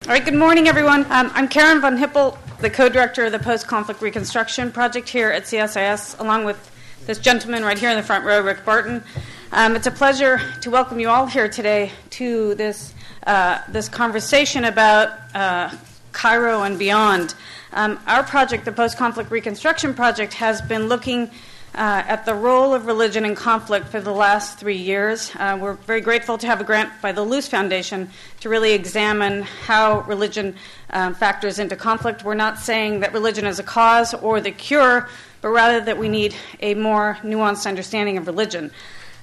right, good morning, everyone. I'm Karen Von Hippel, the co-director of the Post-Conflict Reconstruction Project here at CSIS, along with this gentleman right here in the front row, Rick Barton. It's a pleasure to welcome you all here today to this conversation about Cairo and beyond. Our project, the Post-Conflict Reconstruction Project, has been looking at the role of religion in conflict for the last 3 years. We're very grateful to have a grant by the Luce Foundation to really examine how religion factors into conflict. We're not saying that religion is a cause or the cure, but rather that we need a more nuanced understanding of religion.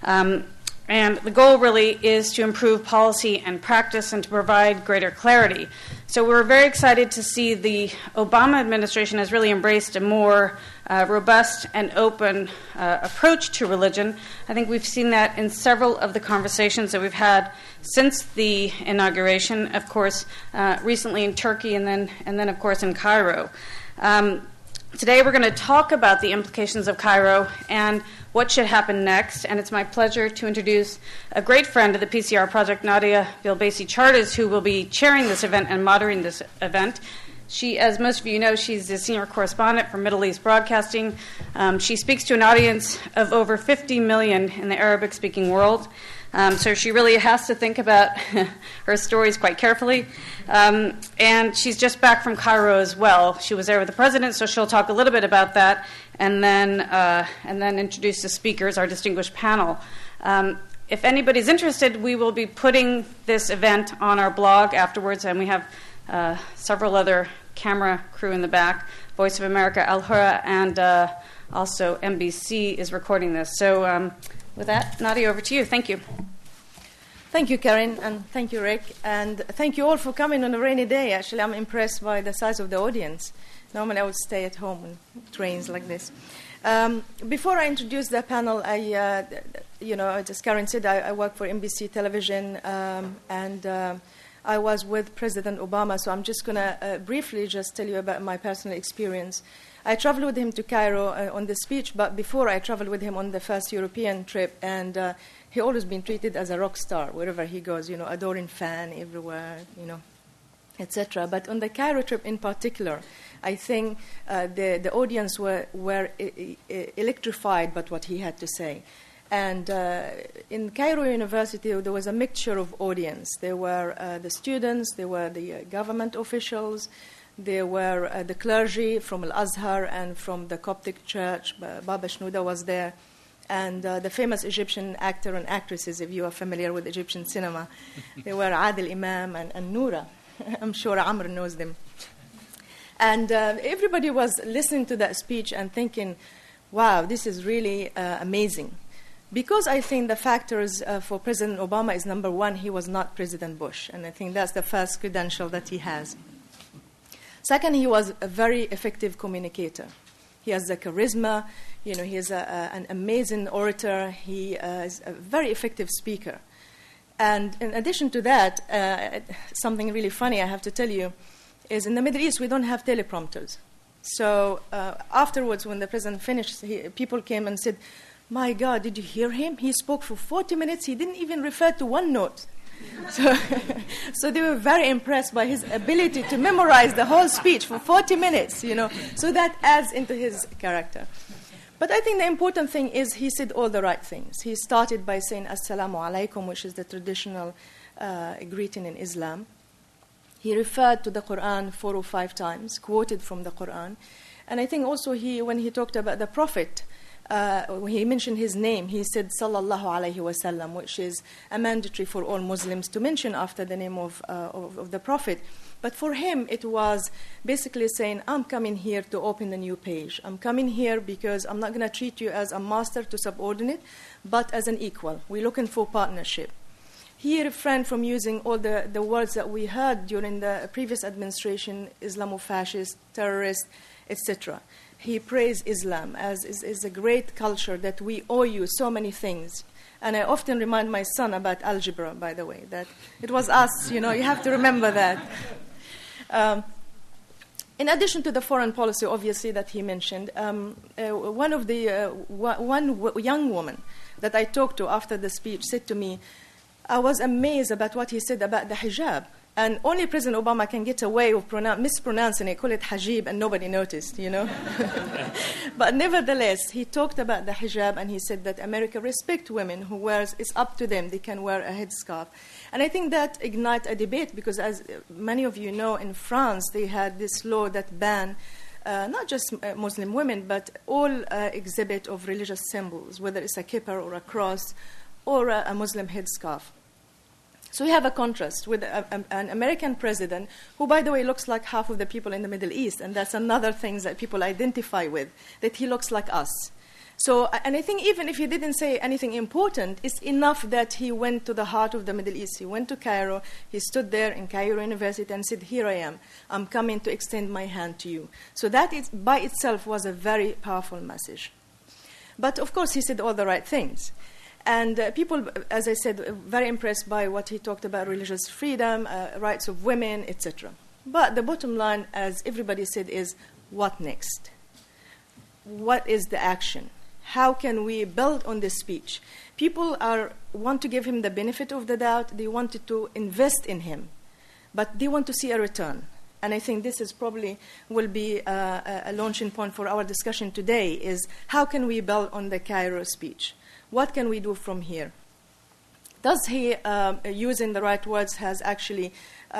And the goal really is to improve policy and practice and to provide greater clarity. So we're very excited to see the Obama administration has really embraced a more robust and open approach to religion. I think we've seen that in several of the conversations that we've had since the inauguration, of course, recently in Turkey and then of course, in Cairo. Today we're going to talk about the implications of Cairo and what should happen next, and it's my pleasure to introduce a great friend of the PCR project, Nadia Bilbaisi-Charters, who will be chairing this event and moderating this event. She, as most of you know, she's the senior correspondent for Middle East Broadcasting. She speaks to an audience of over 50 million in the Arabic-speaking world. So she really has to think about her stories quite carefully. And she's just back from Cairo as well. She was there with the president, so she'll talk a little bit about that and then introduce the speakers, our distinguished panel. If anybody's interested, we will be putting this event on our blog afterwards, and we have several other camera crew in the back. Voice of America, Al Hura, and also NBC is recording this. So with that, Nadia, over to you. Thank you. Thank you, Karen, and thank you, Rick. And thank you all for coming on a rainy day. Actually, I'm impressed by the size of the audience. Normally, I would stay at home when it rains like this. Before I introduce the panel, as Karen said, I work for NBC Television, and I was with President Obama, so I'm just going to briefly just tell you about my personal experience. I traveled with him to Cairo on the speech, but before I traveled with him on the first European trip, and he always been treated as a rock star wherever he goes, adoring fan everywhere, etc. But on the Cairo trip in particular, I think the audience were electrified by what he had to say. And in Cairo University, there was a mixture of audience. There were the students, there were the government officials, there were the clergy from Al-Azhar and from the Coptic Church. Baba Shenouda was there. And the famous Egyptian actor and actresses, if you are familiar with Egyptian cinema. They were Adil Imam and Noura. I'm sure Amr knows them. And everybody was listening to that speech and thinking, wow, this is really amazing. Because I think the factors for President Obama is, number one, he was not President Bush. And I think that's the first credential that he has. Second, he was a very effective communicator. He has the charisma. He is an amazing orator. He is a very effective speaker. And in addition to that, something really funny I have to tell you is in the Middle East, we don't have teleprompters. So afterwards, when the president finished, people came and said, my God, did you hear him? He spoke for 40 minutes. He didn't even refer to one note. So they were very impressed by his ability to memorize the whole speech for 40 minutes, So that adds into his character. But I think the important thing is he said all the right things. He started by saying Assalamu alaikum, which is the traditional greeting in Islam. He referred to the Quran 4 or 5 times, quoted from the Quran. And I think also when he talked about the Prophet, when he mentioned his name, he said Sallallahu Alaihi Wasallam, which is a mandatory for all Muslims to mention after the name of the Prophet. But for him, it was basically saying, I'm coming here to open a new page. I'm coming here because I'm not going to treat you as a master to subordinate, but as an equal. We're looking for partnership. He refrained from using all the words that we heard during the previous administration, Islamofascist, terrorist, etc. He praised Islam as is a great culture that we owe you so many things. And I often remind my son about algebra, by the way, that it was us, you have to remember that. In addition to the foreign policy, obviously, that he mentioned, one young woman that I talked to after the speech said to me, I was amazed about what he said about the hijab. And only President Obama can get away with mispronouncing it, call it hijab, and nobody noticed, you know. But nevertheless, he talked about the hijab, and he said that America respects women who wears, it's up to them, they can wear a headscarf. And I think that ignited a debate, because as many of you know, in France, they had this law that banned not just Muslim women, but all exhibit of religious symbols, whether it's a kippah or a cross or a Muslim headscarf. So we have a contrast with an American president who, by the way, looks like half of the people in the Middle East, and that's another thing that people identify with, that he looks like us. So, and I think even if he didn't say anything important, it's enough that he went to the heart of the Middle East. He went to Cairo, he stood there in Cairo University and said, here I am, I'm coming to extend my hand to you. So that is, by itself was a very powerful message. But of course he said all the right things. And people, as I said, very impressed by what he talked about, religious freedom, rights of women, etc. But the bottom line, as everybody said, is what next? What is the action? How can we build on this speech? People want to give him the benefit of the doubt. They wanted to invest in him, but they want to see a return. And I think this is probably will be a launching point for our discussion today, is how can we build on the Cairo speech? What can we do from here? Does he, using the right words, has actually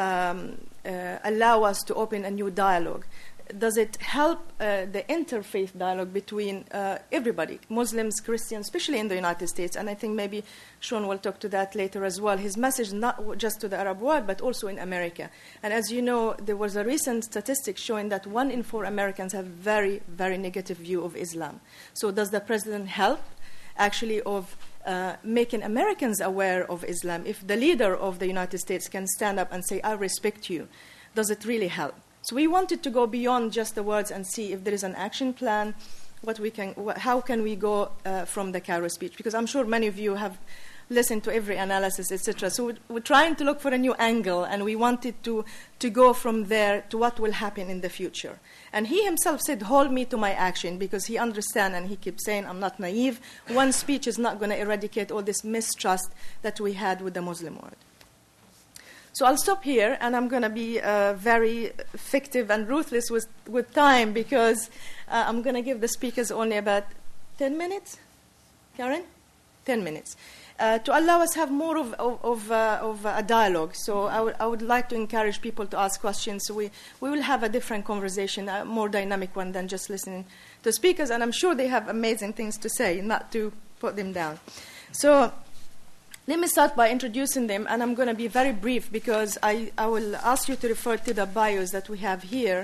allow us to open a new dialogue? Does it help the interfaith dialogue between everybody, Muslims, Christians, especially in the United States? And I think maybe Sean will talk to that later as well. His message not just to the Arab world, but also in America. And as you know, there was a recent statistic showing that 1 in 4 Americans have very, very negative view of Islam. So does the president help actually of making Americans aware of Islam? If the leader of the United States can stand up and say, I respect you, does it really help? So we wanted to go beyond just the words and see if there is an action plan, how can we go from the Cairo speech? Because I'm sure many of you have listened to every analysis, etc. So we're trying to look for a new angle, and we wanted to go from there to what will happen in the future. And he himself said, hold me to my action, because he understands, and he keeps saying, I'm not naive. One speech is not going to eradicate all this mistrust that we had with the Muslim world. So I'll stop here, and I'm going to be very fictive and ruthless with time, because I'm going to give the speakers only about 10 minutes. Karen? 10 minutes. To allow us to have more of a dialogue. So I would like to encourage people to ask questions. So we will have a different conversation, a more dynamic one than just listening to speakers. And I'm sure they have amazing things to say, not to put them down. So let me start by introducing them, and I'm going to be very brief because I will ask you to refer to the bios that we have here.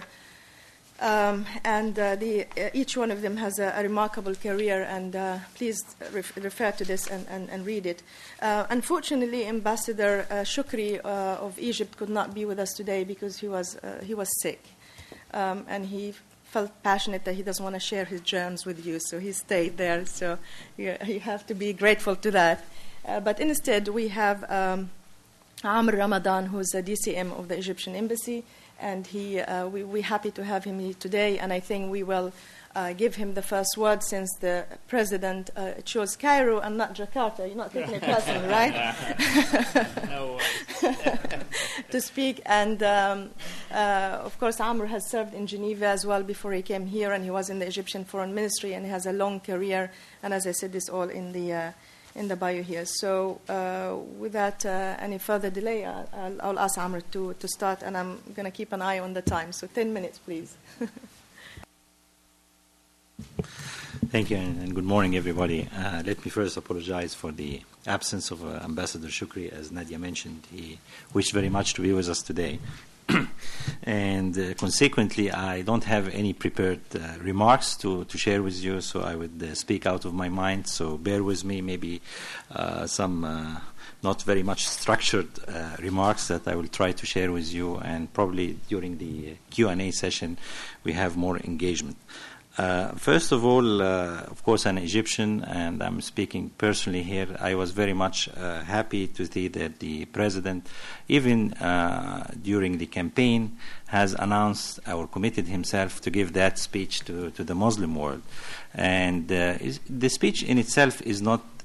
Each one of them has a remarkable career, and please refer to this and read it. Unfortunately, Ambassador Shukri of Egypt could not be with us today because he was sick, and he felt passionate that he doesn't want to share his germs with you, so he stayed there. So you have to be grateful to that. But instead, we have Amr Ramadan, who's a DCM of the Egyptian Embassy, and we're happy to have him here today, and I think we will give him the first word since the president chose Cairo and not Jakarta. You're not taking it personally, right? No worries. To speak. And, of course, Amr has served in Geneva as well before he came here, and he was in the Egyptian Foreign Ministry, and he has a long career. And as I said, this all in the bio here. So without any further delay, I'll ask Amr to start, and I'm going to keep an eye on the time. So 10 minutes, please. Thank you, and good morning, everybody. Let me first apologize for the absence of Ambassador Shukri. As Nadia mentioned, he wished very much to be with us today. And consequently, I don't have any prepared remarks to share with you, so I would speak out of my mind. So bear with me, maybe some not very much structured remarks that I will try to share with you, and probably during the Q&A session we have more engagement. First of all, of course, an Egyptian, and I'm speaking personally here, I was very much happy to see that the president, even during the campaign, has announced or committed himself to give that speech to the Muslim world. And the speech in itself is not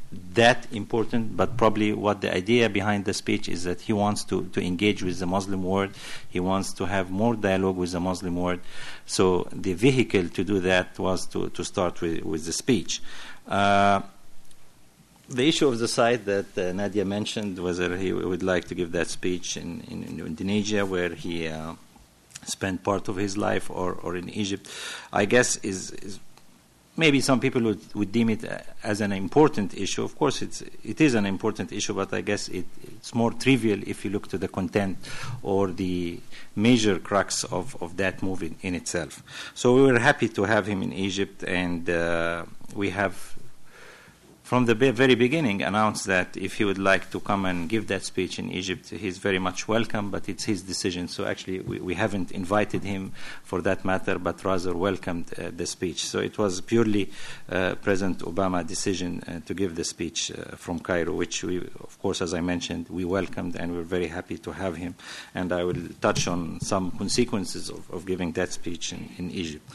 that important, but probably what the idea behind the speech is that he wants to engage with the Muslim world. He wants to have more dialogue with the Muslim world. So the vehicle to do that was to start with the speech. The issue of the site that Nadia mentioned, whether he would like to give that speech in Indonesia, where he spent part of his life, or in Egypt, I guess is maybe some people would deem it as an important issue. Of course, it is an important issue, but I guess it's more trivial if you look to the content or the major crux of that movie in itself. So we were happy to have him in Egypt, and we have, from the very beginning, announced that if he would like to come and give that speech in Egypt, he's very much welcome, but it's his decision. So actually, we haven't invited him for that matter, but rather welcomed the speech. So it was purely President Obama's decision to give the speech from Cairo, which we, of course, as I mentioned, we welcomed, and we're very happy to have him. And I will touch on some consequences of giving that speech in Egypt.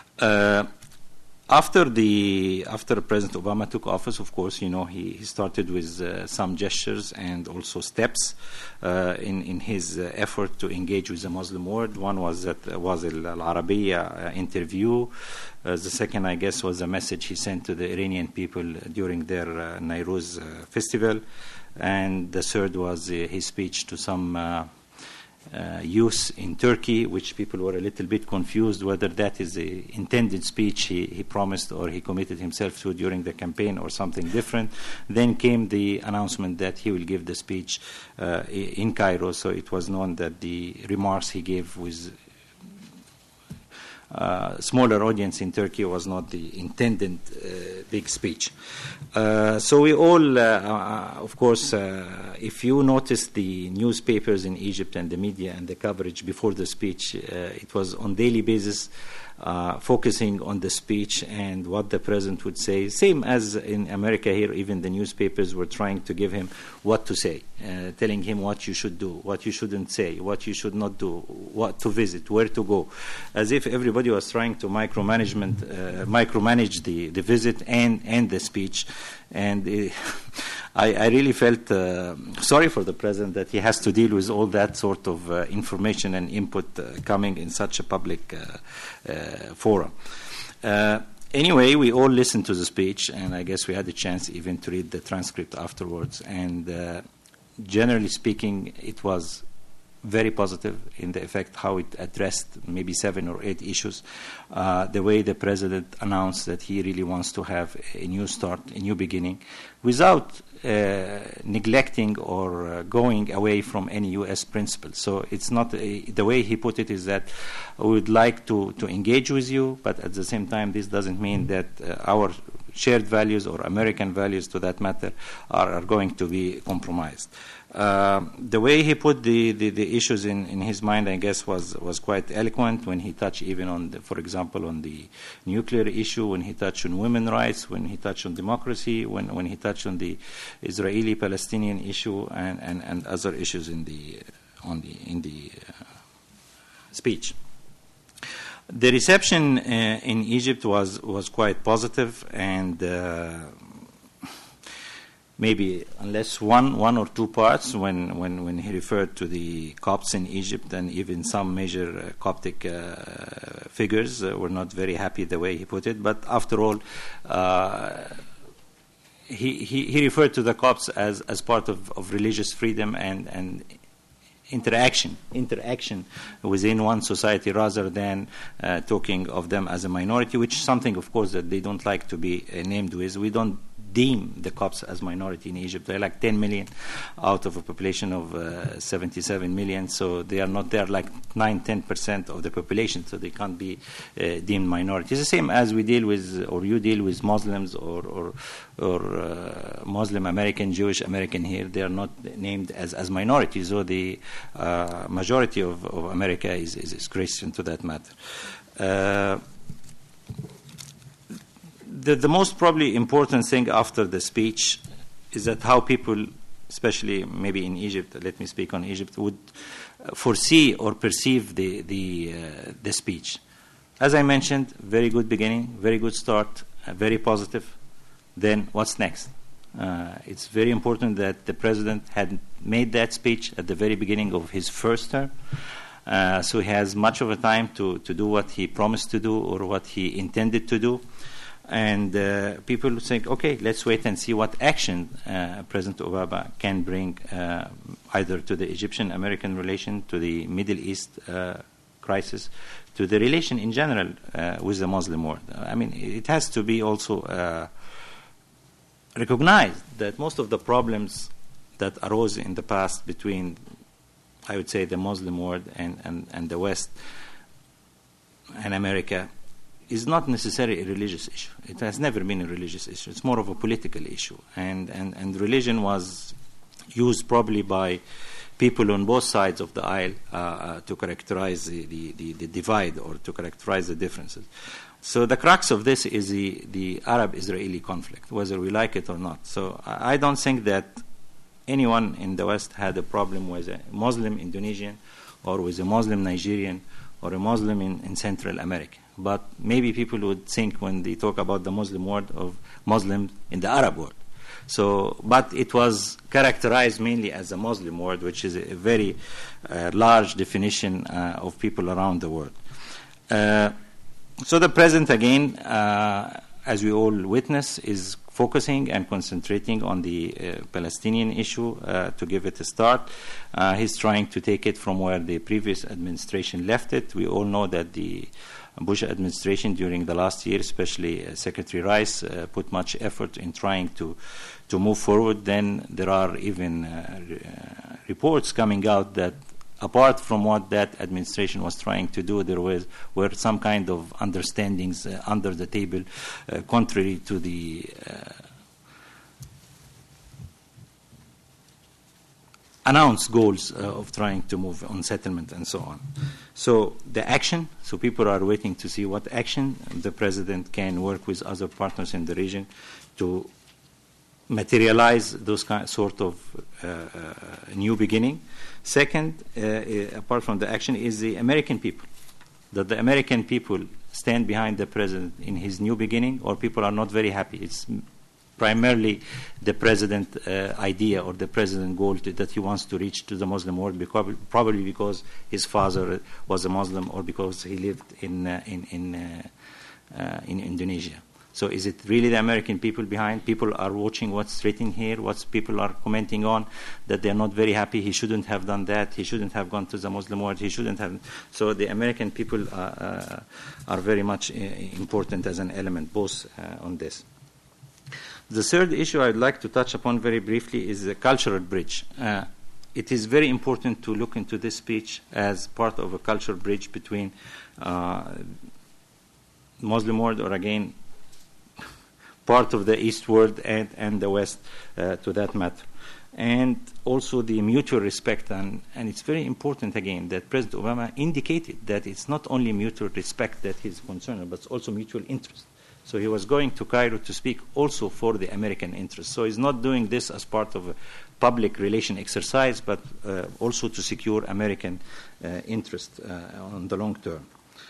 After President Obama took office, of course, he started with some gestures and also steps in his effort to engage with the Muslim world. One was Al Arabiya interview. The second, I guess, was a message he sent to the Iranian people during their Nowruz festival. And the third was his speech to some youth in Turkey, which people were a little bit confused whether that is the intended speech he promised or he committed himself to during the campaign or something different. Then came the announcement that he will give the speech in Cairo, so it was known that the remarks he gave with smaller audience in Turkey was not the intended big speech. So we all, of course, if you notice the newspapers in Egypt and the media and the coverage before the speech, it was on daily basis focusing on the speech and what the president would say. Same as in America here, even the newspapers were trying to give him what to say, telling him what you should do, what you shouldn't say, what you should not do, what to visit, where to go, as if everybody was trying to micromanage the visit and the speech. And I really felt sorry for the president that he has to deal with all that sort of information and input coming in such a public forum. Anyway, we all listened to the speech, and I guess we had a chance even to read the transcript afterwards. And generally speaking, it was very positive in the effect how it addressed maybe 7 or 8 issues. The way the president announced that he really wants to have a new start, a new beginning, without neglecting or going away from any U.S. principles. So it's not the way he put it is that we would like to engage with you, but at the same time, this doesn't mean that our shared values or American values, to that matter, are going to be compromised. The way he put the issues in his mind, I guess, was quite eloquent when he touched even on, for example, on the nuclear issue, when he touched on women's rights, when he touched on democracy, when he touched on the Israeli-Palestinian issue and other issues in the speech. The reception in Egypt was quite positive, and maybe unless one or two parts when he referred to the Copts in Egypt, and even some major Coptic figures were not very happy the way he put it. But after all, he referred to the Copts as part of religious freedom and interaction within one society, rather than talking of them as a minority, which is something, of course, that they don't like to be named with. We don't deem the Copts as minority in Egypt. They're like 10 million out of a population of 77 million, so they are not there, like 9-10% of the population, so they can't be deemed minorities. The same as we deal with, or you deal with Muslims or Muslim American, Jewish American here. They are not named as minorities, so the majority of America is Christian, to that matter. The most probably important thing after the speech is that how people, especially maybe in Egypt, let me speak on Egypt, would foresee or perceive the speech. As I mentioned, very good beginning, very good start, very positive. Then what's next? It's very important that the president had made that speech at the very beginning of his first term. So he has much of a time to do what he promised to do or what he intended to do. And people think, okay, let's wait and see what action President Obama can bring either to the Egyptian-American relation, to the Middle East crisis, to the relation in general with the Muslim world. I mean, it has to be also recognized that most of the problems that arose in the past between, I would say, the Muslim world and the West and America is not necessarily a religious issue. It has never been a religious issue. It's more of a political issue. And religion was used probably by people on both sides of the aisle to characterize the divide or to characterize the differences. So the crux of this is the Arab-Israeli conflict, whether we like it or not. So I don't think that anyone in the West had a problem with a Muslim Indonesian or with a Muslim Nigerian or a Muslim in Central America. But maybe people would think when they talk about the Muslim world of Muslims in the Arab world. So, but it was characterized mainly as a Muslim world, which is a very large definition of people around the world. So the president, again, as we all witness, is focusing and concentrating on the Palestinian issue to give it a start. He's trying to take it from where the previous administration left it. We all know that the Bush administration during the last year, especially Secretary Rice, put much effort in trying to move forward. Then there are even reports coming out that apart from what that administration was trying to do, there were some kind of understandings under the table contrary to the announced goals of trying to move on settlement and so on. So the action, so people are waiting to see what action the president can work with other partners in the region to materialize those sort of new beginning. Second, apart from the action, is the American people. That the American people stand behind the president in his new beginning, or people are not very happy. It's primarily the president idea or the president goal that he wants to reach to the Muslim world, probably because his father was a Muslim or because he lived in Indonesia. So is it really the American people behind? People are watching what's written here, what people are commenting on, that they're not very happy. He shouldn't have done that. He shouldn't have gone to the Muslim world. He shouldn't have. So the American people are very much important as an element, both on this. The third issue I'd like to touch upon very briefly is the cultural bridge. It is very important to look into this speech as part of a cultural bridge between Muslim world, or again, part of the East world and the West to that matter. And also the mutual respect. And it's very important, again, that President Obama indicated that it's not only mutual respect that he's concerned, but it's also mutual interest. So he was going to Cairo to speak also for the American interest. So he's not doing this as part of a public relation exercise, but also to secure American interest on the long term.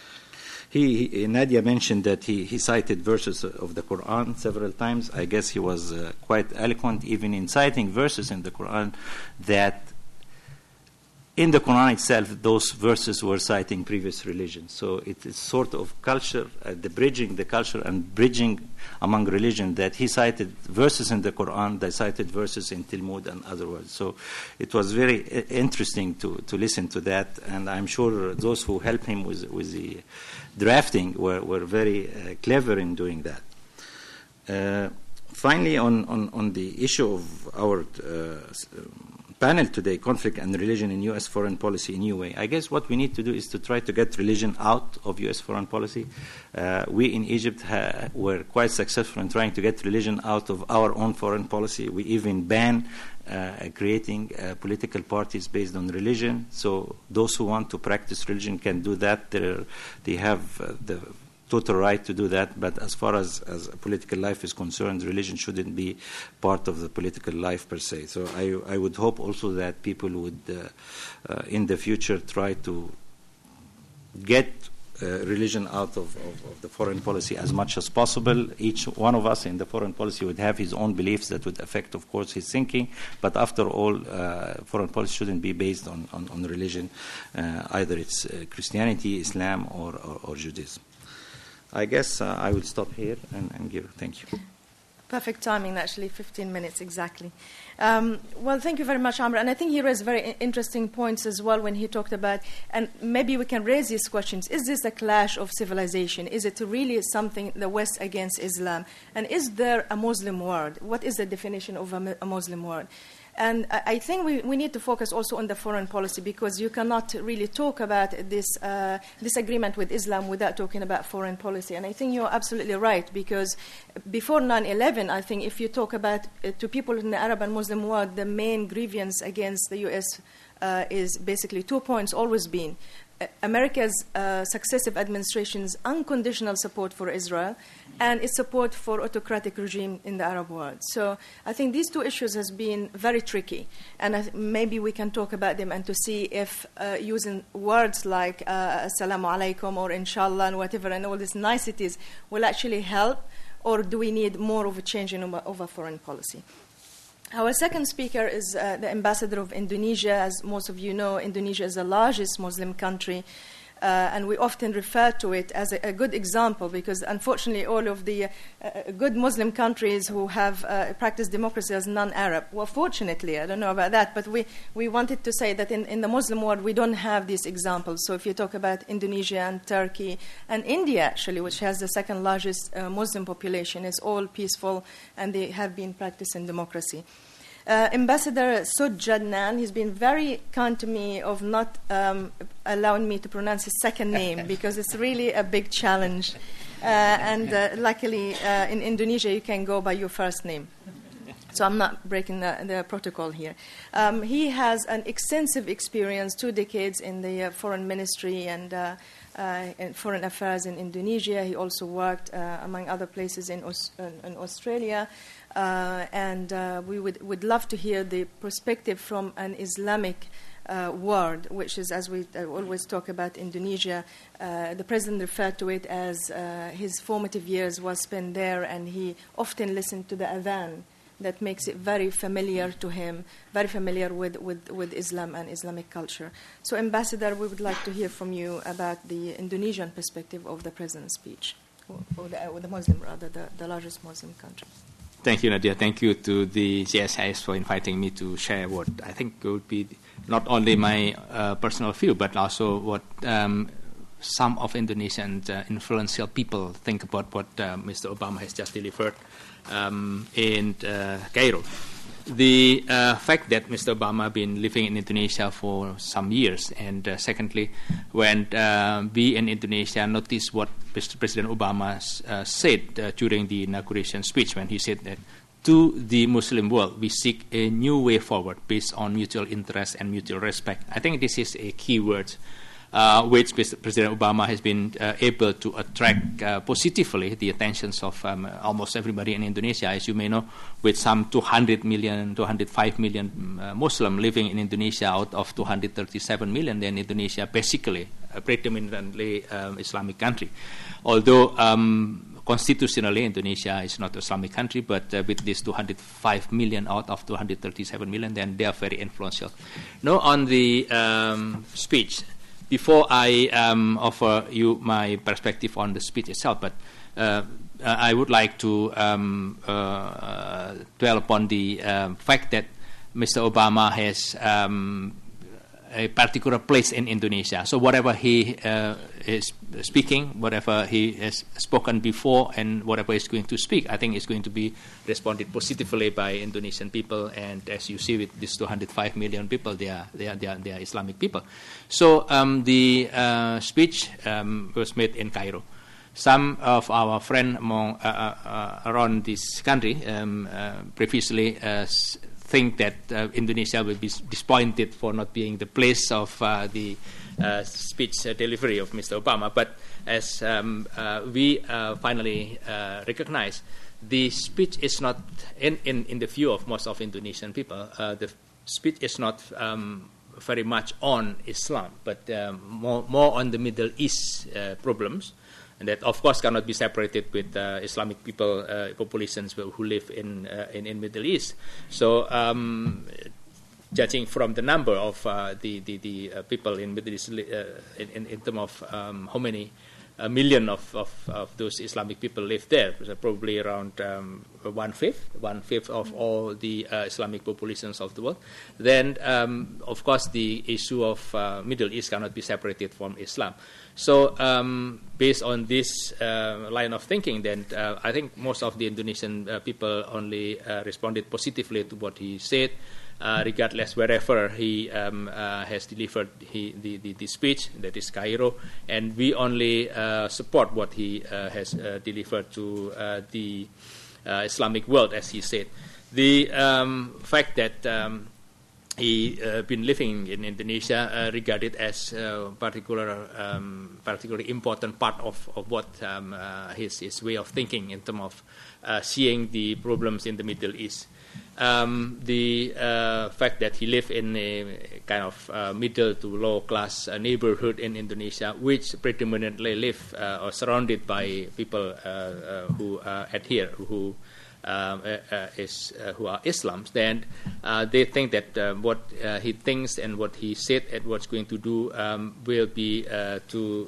Nadia mentioned that he cited verses of the Quran several times. I guess he was quite eloquent even in citing verses in the Quran that in the Quran itself, those verses were citing previous religions. So it is sort of culture, bridging the culture and bridging among religion, that he cited verses in the Quran, they cited verses in Talmud and other words. So it was very interesting to listen to that, and I'm sure those who helped him with the drafting were very clever in doing that. Finally, on the issue of our panel today, conflict and religion in U.S. foreign policy in UAE. I guess what we need to do is to try to get religion out of U.S. foreign policy. We in Egypt were quite successful in trying to get religion out of our own foreign policy. We even banned creating political parties based on religion. So those who want to practice religion can do that. They have the total right to do that, but as far as political life is concerned, religion shouldn't be part of the political life per se. So I would hope also that people would, in the future, try to get religion out of the foreign policy as much as possible. Each one of us in the foreign policy would have his own beliefs that would affect, of course, his thinking. But after all, foreign policy shouldn't be based on religion, either it's Christianity, Islam, or Judaism. I guess I will stop here and give. Thank you. Perfect timing, actually, 15 minutes exactly. Well, thank you very much, Amr. And I think he raised very interesting points as well when he talked about, and maybe we can raise these questions. Is this a clash of civilization? Is it really something, the West against Islam? And is there a Muslim world? What is the definition of a Muslim world? And I think we need to focus also on the foreign policy, because you cannot really talk about this disagreement with Islam without talking about foreign policy. And I think you're absolutely right, because before 9/11, I think if you talk about to people in the Arab and Muslim world, the main grievance against the U.S. Is basically 2 points always been America's successive administrations' unconditional support for Israel and its support for autocratic regime in the Arab world. So I think these two issues has been very tricky, and maybe we can talk about them and to see if using words like assalamu alaikum or inshallah and whatever and all these niceties will actually help, or do we need more of a change in over foreign policy? Our second speaker is the ambassador of Indonesia. As most of you know, Indonesia is the largest Muslim country, and we often refer to it as a good example, because unfortunately all of the good Muslim countries who have practiced democracy as non-Arab, well, fortunately, I don't know about that, but we wanted to say that in the Muslim world we don't have these examples. So if you talk about Indonesia and Turkey and India, actually, which has the second largest Muslim population, is all peaceful and they have been practicing democracy. Ambassador Sud Jadnan, he's been very kind to me of not allowing me to pronounce his second name because it's really a big challenge. Luckily, in Indonesia, you can go by your first name. So I'm not breaking the protocol here. He has an extensive experience, 2 decades in the foreign ministry and foreign affairs in Indonesia. He also worked, among other places, in Australia. We would love to hear the perspective from an Islamic world, which is, as we always talk about Indonesia, the president referred to it as his formative years was spent there, and he often listened to the adhan. That makes it very familiar to him, very familiar with Islam and Islamic culture. So, Ambassador, we would like to hear from you about the Indonesian perspective of the president's speech, or the Muslim, rather, the largest Muslim country. Thank you, Nadia. Thank you to the CSIS for inviting me to share what I think would be not only my personal view, but also what some of Indonesian influential people think about what Mr. Obama has just delivered in Cairo. The fact that Mr. Obama has been living in Indonesia for some years, and secondly, when we in Indonesia noticed what President Obama said during the inauguration speech, when he said that to the Muslim world, we seek a new way forward based on mutual interest and mutual respect. I think this is a key word which President Obama has been able to attract positively the attentions of almost everybody in Indonesia. As you may know, with some 205 million Muslim living in Indonesia out of 237 million, then Indonesia basically a predominantly Islamic country. Although constitutionally Indonesia is not an Islamic country, but with these 205 million out of 237 million, then they are very influential. Now on the speech, before I offer you my perspective on the speech itself, but I would like to dwell upon the fact that Mr. Obama has a particular place in Indonesia. So whatever he is speaking, whatever he has spoken before, and whatever he's going to speak, I think is going to be responded positively by Indonesian people. And as you see with these 205 million people, they are Islamic people. So the speech was made in Cairo. Some of our friends around this country previously think that Indonesia will be disappointed for not being the place of the speech delivery of Mr. Obama. But as we finally recognize, the speech is not, in the view of most of Indonesian people, the speech is not very much on Islam, but more on the Middle East problems, and that of course cannot be separated with Islamic people populations who live in Middle East. So judging from the number of the people in Middle East in terms of how many a million of those Islamic people live there, so probably around one fifth of all the Islamic populations of the world. Then, of course, the issue of Middle East cannot be separated from Islam. So, based on this line of thinking, then I think most of the Indonesian people only responded positively to what he said. Regardless wherever he has delivered the speech, that is Cairo, and we only support what he has delivered to the Islamic world, as he said. The fact that he been living in Indonesia regarded as particularly important part of what his way of thinking in terms of seeing the problems in the Middle East. The fact that he lived in a kind of middle to low class neighborhood in Indonesia, which predominantly live or surrounded by people who adhere, who are Islam, then they think that what he thinks and what he said and what's going to do will be to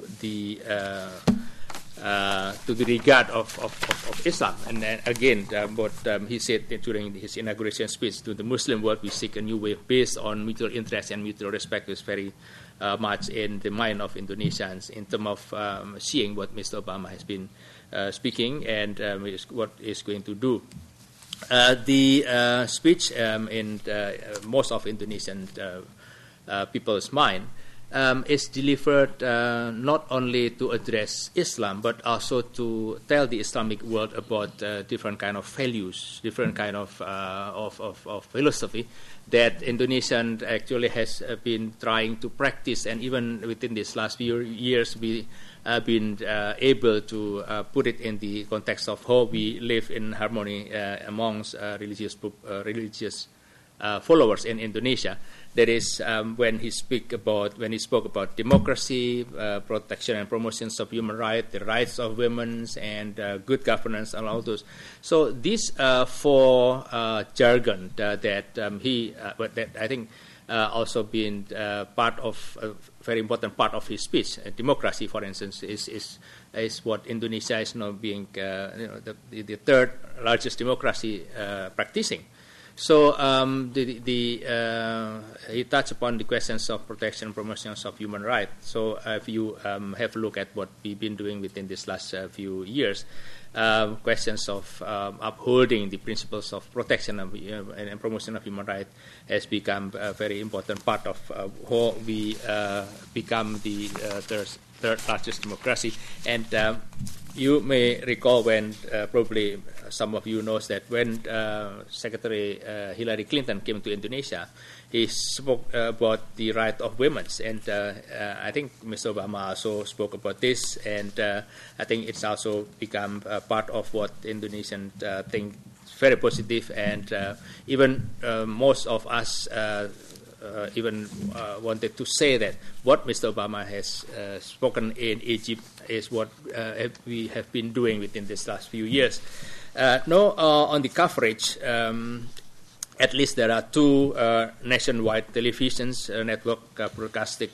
the regard of Islam. And then again, what he said during his inauguration speech to the Muslim world, we seek a new way based on mutual interest and mutual respect, is very much in the mind of Indonesians in terms of seeing what Mr. Obama has been speaking and what is going to do. The speech in most of Indonesian people's mind is delivered not only to address Islam, but also to tell the Islamic world about different kind of values, different kind of philosophy that Indonesian actually has been trying to practice, and even within these last few years, we have been able to put it in the context of how we live in harmony amongst religious followers in Indonesia. That is when he spoke about democracy, protection and promotions of human rights, the rights of women, and good governance, and all those. So these four jargon that that I think also been part of a very important part of his speech. Democracy, for instance, is what Indonesia is now being the third largest democracy practicing. So he touched upon the questions of protection and promotions of human rights. So if you have a look at what we've been doing within these last few years, questions of upholding the principles of protection of, and promotion of human rights has become a very important part of how we become the third largest democracy. And you may recall when probably some of you knows that when Secretary Hillary Clinton came to Indonesia, he spoke about the right of women, and I think Mr. Obama also spoke about this, and I think it's also become part of what Indonesians think very positive, and even most of us even wanted to say that what Mr. Obama has spoken in Egypt is what we have been doing within these last few years. On the coverage, at least there are two nationwide televisions network broadcasted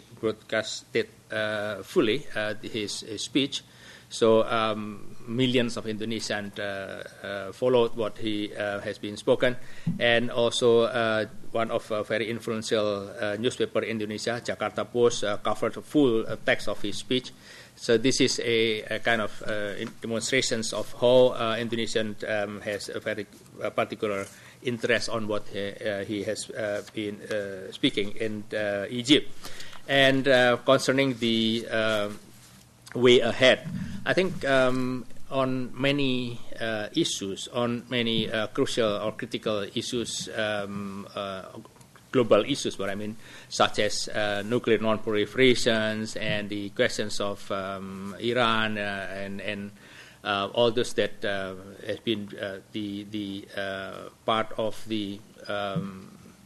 fully his speech. So millions of Indonesians followed what he has been spoken, and also one of very influential newspaper in Indonesia, Jakarta Post, covered the full text of his speech. So this is a kind of demonstrations of how Indonesian has a very particular interest on what he has been speaking in Egypt. And concerning the way ahead, I think on many issues, on many crucial or critical issues, global issues, what I mean, such as nuclear non-proliferations and the questions of Iran and all those that has been the part of the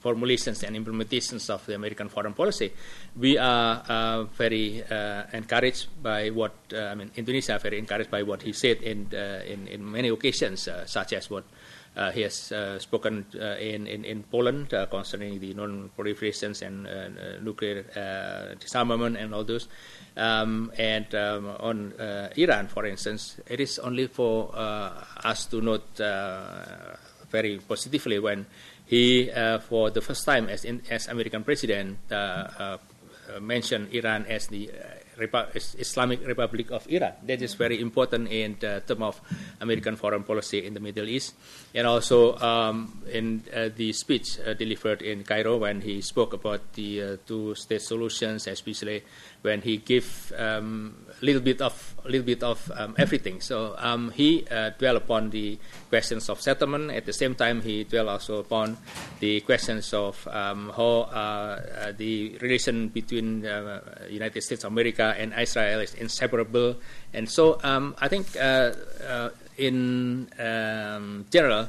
formulations and implementations of the American foreign policy, we are very encouraged by what Indonesia are very encouraged by what he said in many occasions, such as what he has spoken in Poland concerning the non-proliferations and nuclear disarmament and all those. On Iran, for instance, it is only for us to note very positively when he, for the first time as American president, mentioned Iran as the Islamic Republic of Iran. That is very important in terms of American foreign policy in the Middle East. And also in the speech delivered in Cairo when he spoke about the two-state solutions, especially when he gave little bit of everything. So he dwelled upon the questions of settlement. At the same time, he dwelled also upon the questions of how the relation between United States of America and Israel is inseparable. And so I think in general,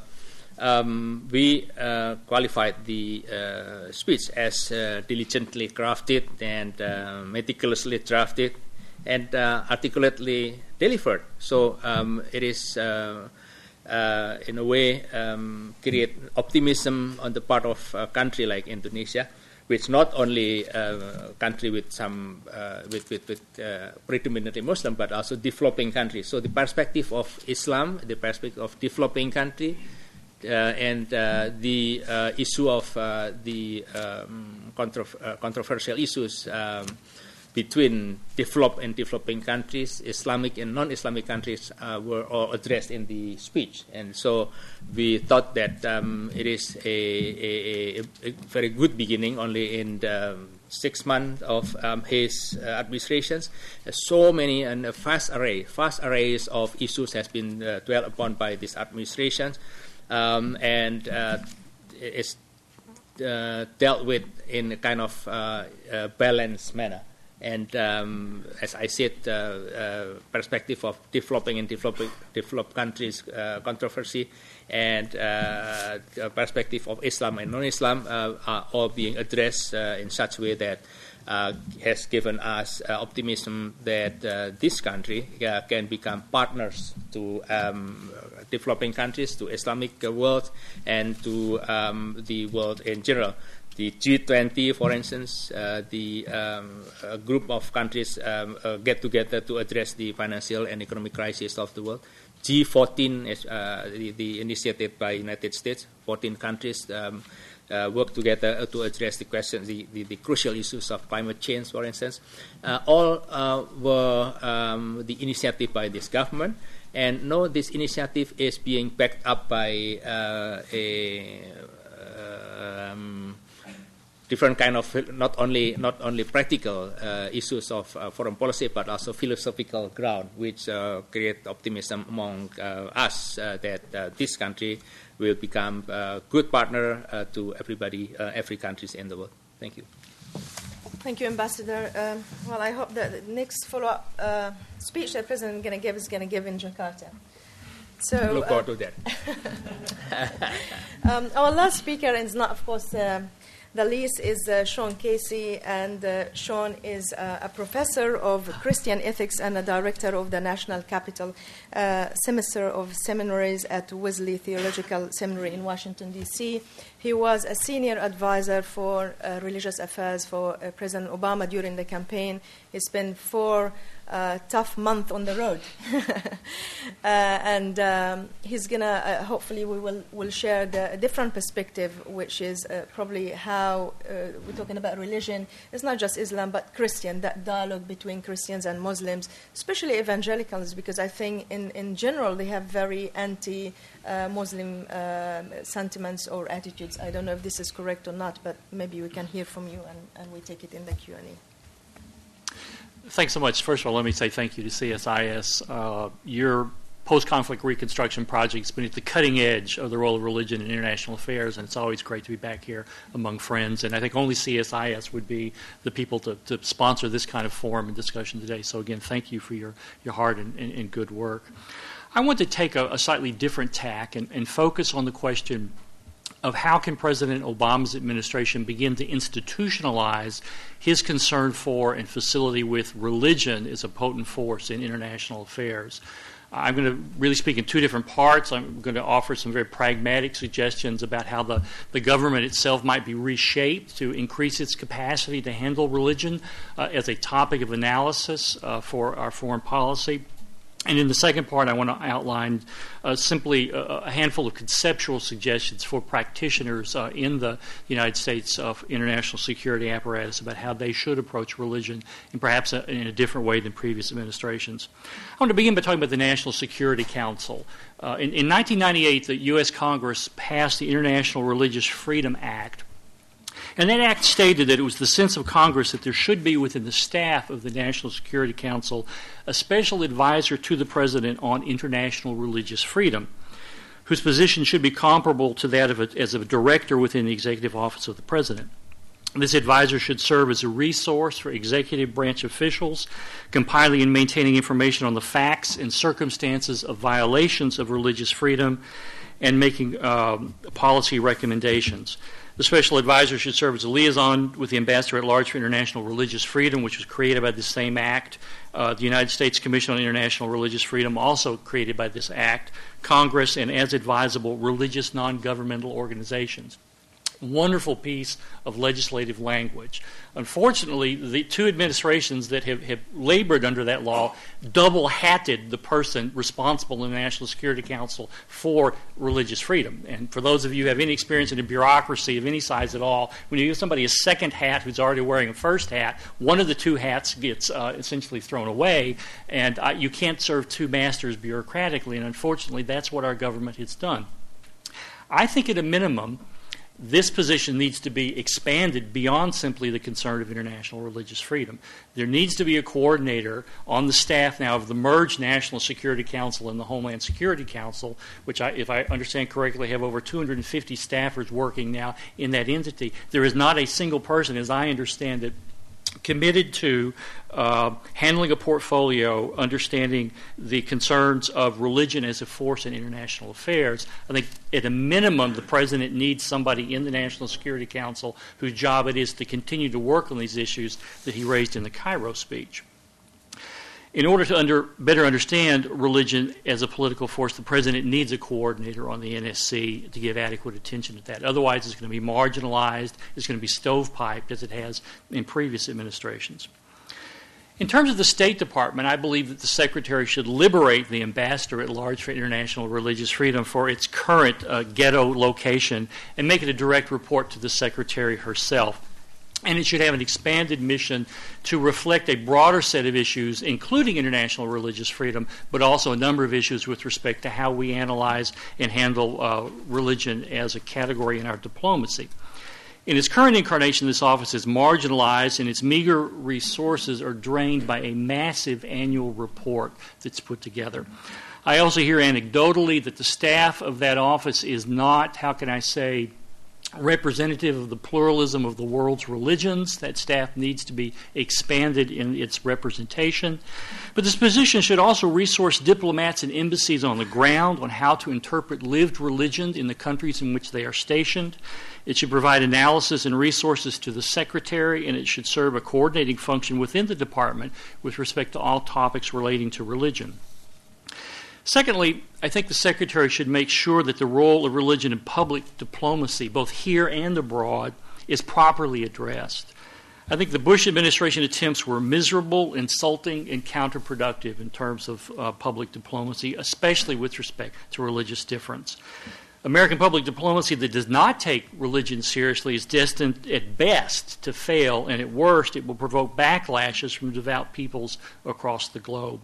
we qualified the speech as diligently crafted and meticulously drafted and articulately delivered. So it is, in a way, create optimism on the part of a country like Indonesia, which not only a country with some with predominantly Muslim, but also developing countries. So the perspective of Islam, the perspective of developing country, and the issue of the controversial issues between developed and developing countries, Islamic and non-Islamic countries were all addressed in the speech. And so we thought that it is a very good beginning only in the 6 months of his administrations. So many and a vast arrays of issues has been dwelt upon by this administration. And it's dealt with in a kind of balanced manner. And as I said, perspective of developing and developed countries controversy and perspective of Islam and non-Islam are all being addressed in such a way that has given us optimism that this country can become partners to developing countries, to Islamic world, and to the world in general. The G20, for instance, the group of countries get together to address the financial and economic crisis of the world. G14 is the initiative by United States. 14 countries work together to address the questions, the crucial issues of climate change, for instance. All were the initiative by this government. And now this initiative is being backed up by different kind of not only practical issues of foreign policy, but also philosophical ground, which create optimism among us that this country will become a good partner to everybody, every countries in the world. Thank you. Thank you, Ambassador. Well, I hope that the next follow-up speech that the President is going to give in Jakarta. So, look forward to that. Our last speaker is not, of course, the least is Sean Casey, and Sean is a professor of Christian ethics and a director of the National Capital Semester of Seminaries at Wesley Theological Seminary in Washington, D.C. He was a senior advisor for religious affairs for President Obama during the campaign. He spent 4 tough months on the road. And he's going to, hopefully we will share the different perspective, which is probably how we're talking about religion. It's not just Islam, but Christian, that dialogue between Christians and Muslims, especially evangelicals, because I think in general they have very anti-Muslim sentiments or attitudes. I don't know if this is correct or not, but maybe we can hear from you and we take it in the Q&A. Thanks so much. First of all, let me say thank you to CSIS. Your post-conflict reconstruction project has been at the cutting edge of the role of religion in international affairs, and it's always great to be back here among friends. And I think only CSIS would be the people to sponsor this kind of forum and discussion today. So again, thank you for your hard and good work. I want to take a slightly different tack and focus on the question of how can President Obama's administration begin to institutionalize his concern for and facility with religion as a potent force in international affairs. I'm going to really speak in two different parts. I'm going to offer some very pragmatic suggestions about how the government itself might be reshaped to increase its capacity to handle religion as a topic of analysis for our foreign policy. And in the second part, I want to outline simply a handful of conceptual suggestions for practitioners in the United States international security apparatus about how they should approach religion, and perhaps in a different way than previous administrations. I want to begin by talking about the National Security Council. In 1998, the U.S. Congress passed the International Religious Freedom Act. And that act stated that it was the sense of Congress that there should be within the staff of the National Security Council a special advisor to the President on international religious freedom, whose position should be comparable to that of as a director within the Executive Office of the President. This advisor should serve as a resource for executive branch officials, compiling and maintaining information on the facts and circumstances of violations of religious freedom and making policy recommendations. The special advisor should serve as a liaison with the Ambassador at Large for International Religious Freedom, which was created by the same act. The United States Commission on International Religious Freedom, also created by this act. Congress, and as advisable, religious non-governmental organizations. Wonderful piece of legislative language. Unfortunately, the two administrations that have labored under that law double-hatted the person responsible in the National Security Council for religious freedom. And for those of you who have any experience in a bureaucracy of any size at all, when you give somebody a second hat who's already wearing a first hat, one of the two hats gets essentially thrown away, and you can't serve two masters bureaucratically, and unfortunately that's what our government has done. I think at a minimum, this position needs to be expanded beyond simply the concern of international religious freedom. There needs to be a coordinator on the staff now of the merged National Security Council and the Homeland Security Council, which, if I understand correctly, have over 250 staffers working now in that entity. There is not a single person, as I understand it, committed to handling a portfolio, understanding the concerns of religion as a force in international affairs. I think at a minimum the President needs somebody in the National Security Council whose job it is to continue to work on these issues that he raised in the Cairo speech. In order to better understand religion as a political force, the President needs a coordinator on the NSC to give adequate attention to that. Otherwise, it's going to be marginalized, it's going to be stovepiped as it has in previous administrations. In terms of the State Department, I believe that the Secretary should liberate the Ambassador at Large for International Religious Freedom for its current ghetto location and make it a direct report to the Secretary herself. And it should have an expanded mission to reflect a broader set of issues, including international religious freedom, but also a number of issues with respect to how we analyze and handle religion as a category in our diplomacy. In its current incarnation, this office is marginalized, and its meager resources are drained by a massive annual report that's put together. I also hear anecdotally that the staff of that office is not, how can I say, representative of the pluralism of the world's religions. That staff needs to be expanded in its representation. But this position should also resource diplomats and embassies on the ground on how to interpret lived religion in the countries in which they are stationed. It should provide analysis and resources to the Secretary, and it should serve a coordinating function within the department with respect to all topics relating to religion. Secondly, I think the Secretary should make sure that the role of religion in public diplomacy, both here and abroad, is properly addressed. I think the Bush administration attempts were miserable, insulting, and counterproductive in terms of public diplomacy, especially with respect to religious difference. American public diplomacy that does not take religion seriously is destined at best to fail, and at worst it will provoke backlashes from devout peoples across the globe.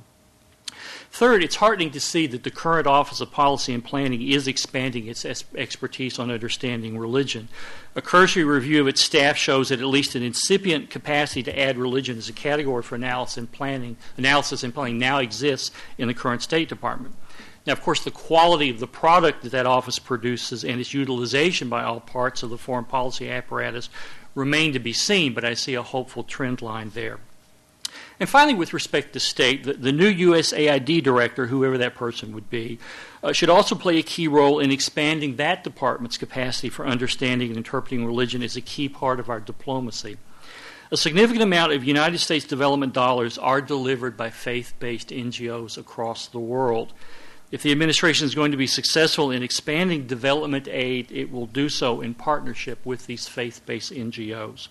Third, it's heartening to see that the current Office of Policy and Planning is expanding its expertise on understanding religion. A cursory review of its staff shows that at least an incipient capacity to add religion as a category for analysis and planning now exists in the current State Department. Now, of course, the quality of the product that office produces and its utilization by all parts of the foreign policy apparatus remain to be seen, but I see a hopeful trend line there. And finally, with respect to state, the new USAID director, whoever that person would be, should also play a key role in expanding that department's capacity for understanding and interpreting religion as a key part of our diplomacy. A significant amount of United States development dollars are delivered by faith-based NGOs across the world. If the administration is going to be successful in expanding development aid, it will do so in partnership with these faith-based NGOs.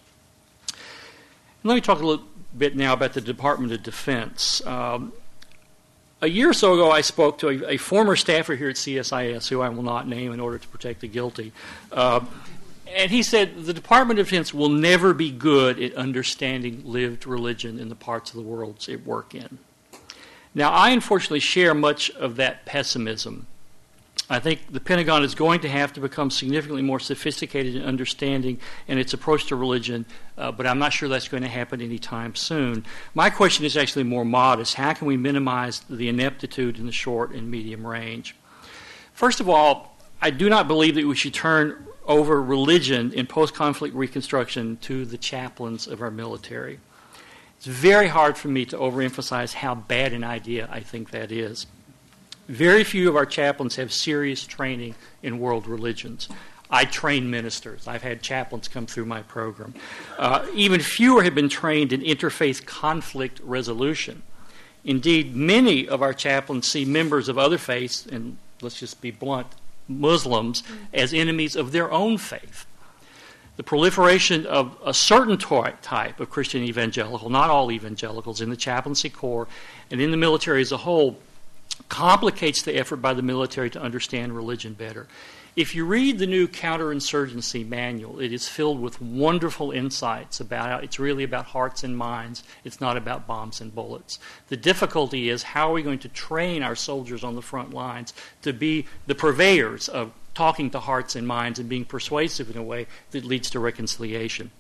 And let me talk a little bit now about the Department of Defense. A year or so ago, I spoke to a former staffer here at CSIS, who I will not name in order to protect the guilty. And he said the Department of Defense will never be good at understanding lived religion in the parts of the world it works in. Now, I unfortunately share much of that pessimism. I think the Pentagon is going to have to become significantly more sophisticated in understanding in its approach to religion, but I'm not sure that's going to happen anytime soon. My question is actually more modest. How can we minimize the ineptitude in the short and medium range? First of all, I do not believe that we should turn over religion in post-conflict reconstruction to the chaplains of our military. It's very hard for me to overemphasize how bad an idea I think that is. Very few of our chaplains have serious training in world religions. I train ministers. I've had chaplains come through my program. Even fewer have been trained in interfaith conflict resolution. Indeed, many of our chaplains see members of other faiths, and let's just be blunt, Muslims, as enemies of their own faith. The proliferation of a certain type of Christian evangelical, not all evangelicals, in the chaplaincy corps and in the military as a whole complicates the effort by the military to understand religion better. If you read the new counterinsurgency manual, it is filled with wonderful insights about how it's really about hearts and minds. It's not about bombs and bullets. The difficulty is, how are we going to train our soldiers on the front lines to be the purveyors of talking to hearts and minds and being persuasive in a way that leads to reconciliation?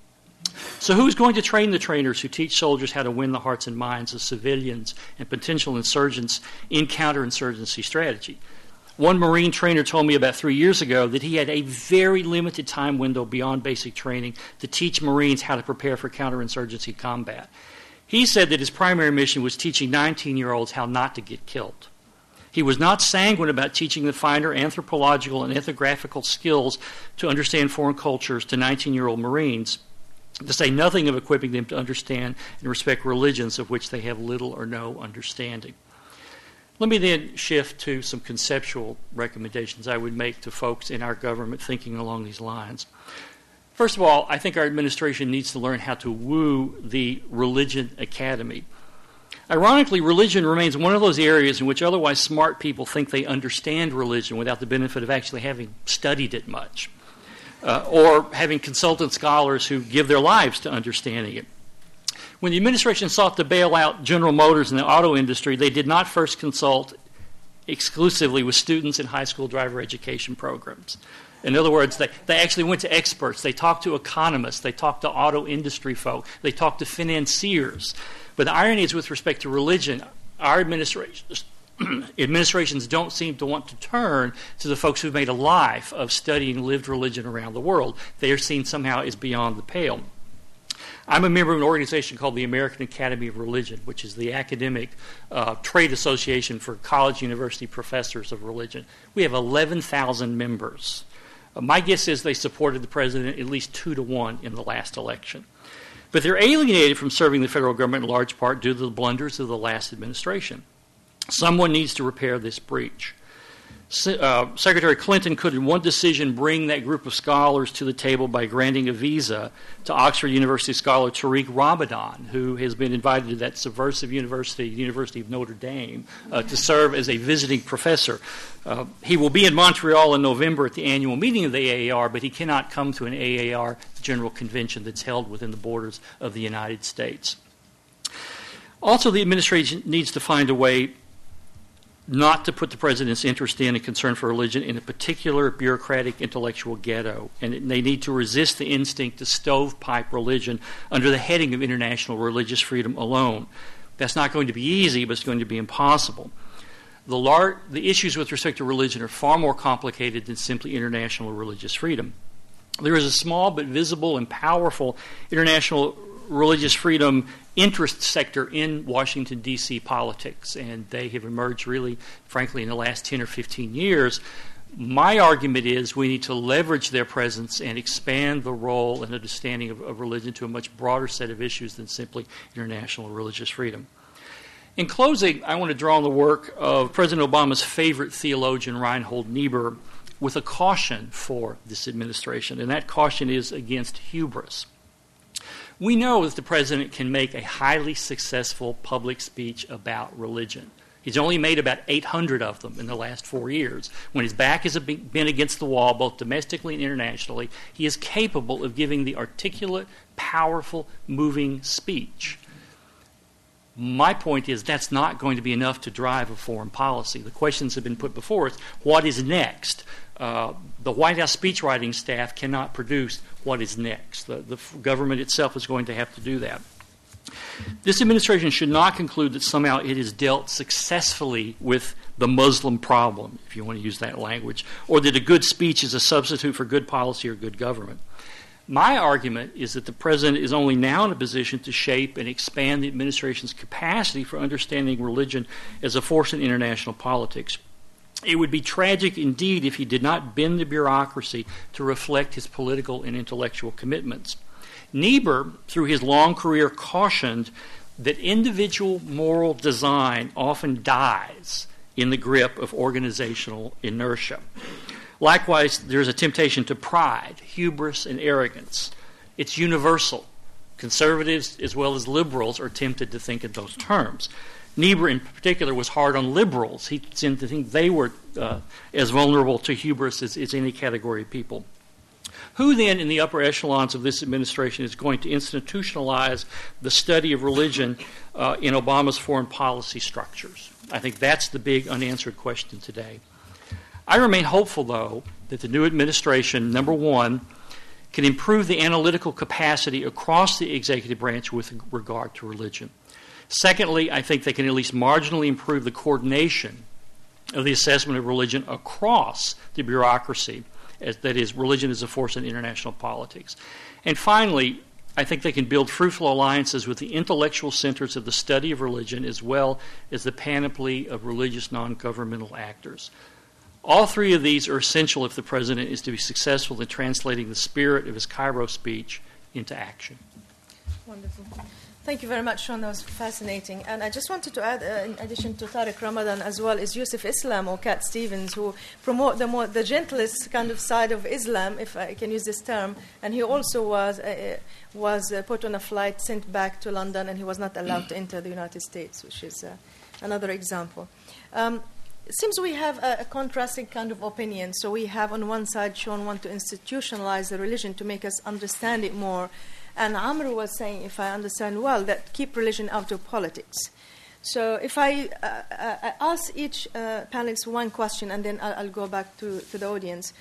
So who's going to train the trainers who teach soldiers how to win the hearts and minds of civilians and potential insurgents in counterinsurgency strategy? One Marine trainer told me about 3 years ago that he had a very limited time window beyond basic training to teach Marines how to prepare for counterinsurgency combat. He said that his primary mission was teaching 19-year-olds how not to get killed. He was not sanguine about teaching the finer anthropological and ethnographical skills to understand foreign cultures to 19-year-old Marines, to say nothing of equipping them to understand and respect religions of which they have little or no understanding. Let me then shift to some conceptual recommendations I would make to folks in our government thinking along these lines. First of all, I think our administration needs to learn how to woo the religion academy. Ironically, religion remains one of those areas in which otherwise smart people think they understand religion without the benefit of actually having studied it much, or having consultant scholars who give their lives to understanding it. When the administration sought to bail out General Motors and the auto industry, they did not first consult exclusively with students in high school driver education programs. In other words, they actually went to experts. They talked to economists. They talked to auto industry folk. They talked to financiers. But the irony is, with respect to religion, our administrations don't seem to want to turn to the folks who've made a life of studying lived religion around the world. They are seen somehow as beyond the pale. I'm a member of an organization called the American Academy of Religion, which is the academic trade association for college university professors of religion. We have 11,000 members. My guess is they supported the president at least 2-1 in the last election. But they're alienated from serving the federal government in large part due to the blunders of the last administration. Someone needs to repair this breach. Secretary Clinton could, in one decision, bring that group of scholars to the table by granting a visa to Oxford University scholar Tariq Ramadan, who has been invited to that subversive university, the University of Notre Dame, to serve as a visiting professor. He will be in Montreal in November at the annual meeting of the AAR, but he cannot come to an AAR general convention that's held within the borders of the United States. Also, the administration needs to find a way not to put the president's interest in and concern for religion in a particular bureaucratic intellectual ghetto, and they need to resist the instinct to stovepipe religion under the heading of international religious freedom alone. That's not going to be easy, but it's going to be impossible. The issues with respect to religion are far more complicated than simply international religious freedom. There is a small but visible and powerful international religious freedom interest sector in Washington, D.C. politics, and they have emerged really, frankly, in the last 10 or 15 years. My argument is we need to leverage their presence and expand the role and understanding of religion to a much broader set of issues than simply international religious freedom. In closing, I want to draw on the work of President Obama's favorite theologian, Reinhold Niebuhr, with a caution for this administration, and that caution is against hubris. We know that the president can make a highly successful public speech about religion. He's only made about 800 of them in the last 4 years. When his back has been against the wall, both domestically and internationally, he is capable of giving the articulate, powerful, moving speech. My point is that's not going to be enough to drive a foreign policy. The questions have been put before us. What is next? The White House speechwriting staff cannot produce what is next. The government itself is going to have to do that. This administration should not conclude that somehow it has dealt successfully with the Muslim problem, if you want to use that language, or that a good speech is a substitute for good policy or good government. My argument is that the president is only now in a position to shape and expand the administration's capacity for understanding religion as a force in international politics. It would be tragic indeed if he did not bend the bureaucracy to reflect his political and intellectual commitments. Niebuhr, through his long career, cautioned that individual moral design often dies in the grip of organizational inertia. Likewise, there's a temptation to pride, hubris, and arrogance. It's universal. Conservatives as well as liberals are tempted to think in those terms. Niebuhr, in particular, was hard on liberals. He tended to think they were as vulnerable to hubris as any category of people. Who then in the upper echelons of this administration is going to institutionalize the study of religion in Obama's foreign policy structures? I think that's the big unanswered question today. I remain hopeful, though, that the new administration, number one, can improve the analytical capacity across the executive branch with regard to religion. Secondly, I think they can at least marginally improve the coordination of the assessment of religion across the bureaucracy, that is, religion as a force in international politics. And finally, I think they can build fruitful alliances with the intellectual centers of the study of religion as well as the panoply of religious non-governmental actors. All three of these are essential if the president is to be successful in translating the spirit of his Cairo speech into action. Wonderful. Thank you very much, Sean. That was fascinating. And I just wanted to add, in addition to Tariq Ramadan as well, is Yusuf Islam or Cat Stevens, who promote the gentlest kind of side of Islam, if I can use this term. And he also was put on a flight, sent back to London, and he was not allowed to enter the United States, which is another example. It seems we have a contrasting kind of opinion. So we have on one side, Sean want to institutionalize the religion to make us understand it more. And Amr was saying, if I understand well, that keep religion out of politics. So if I ask each panelist one question, and then I'll go back to the audience.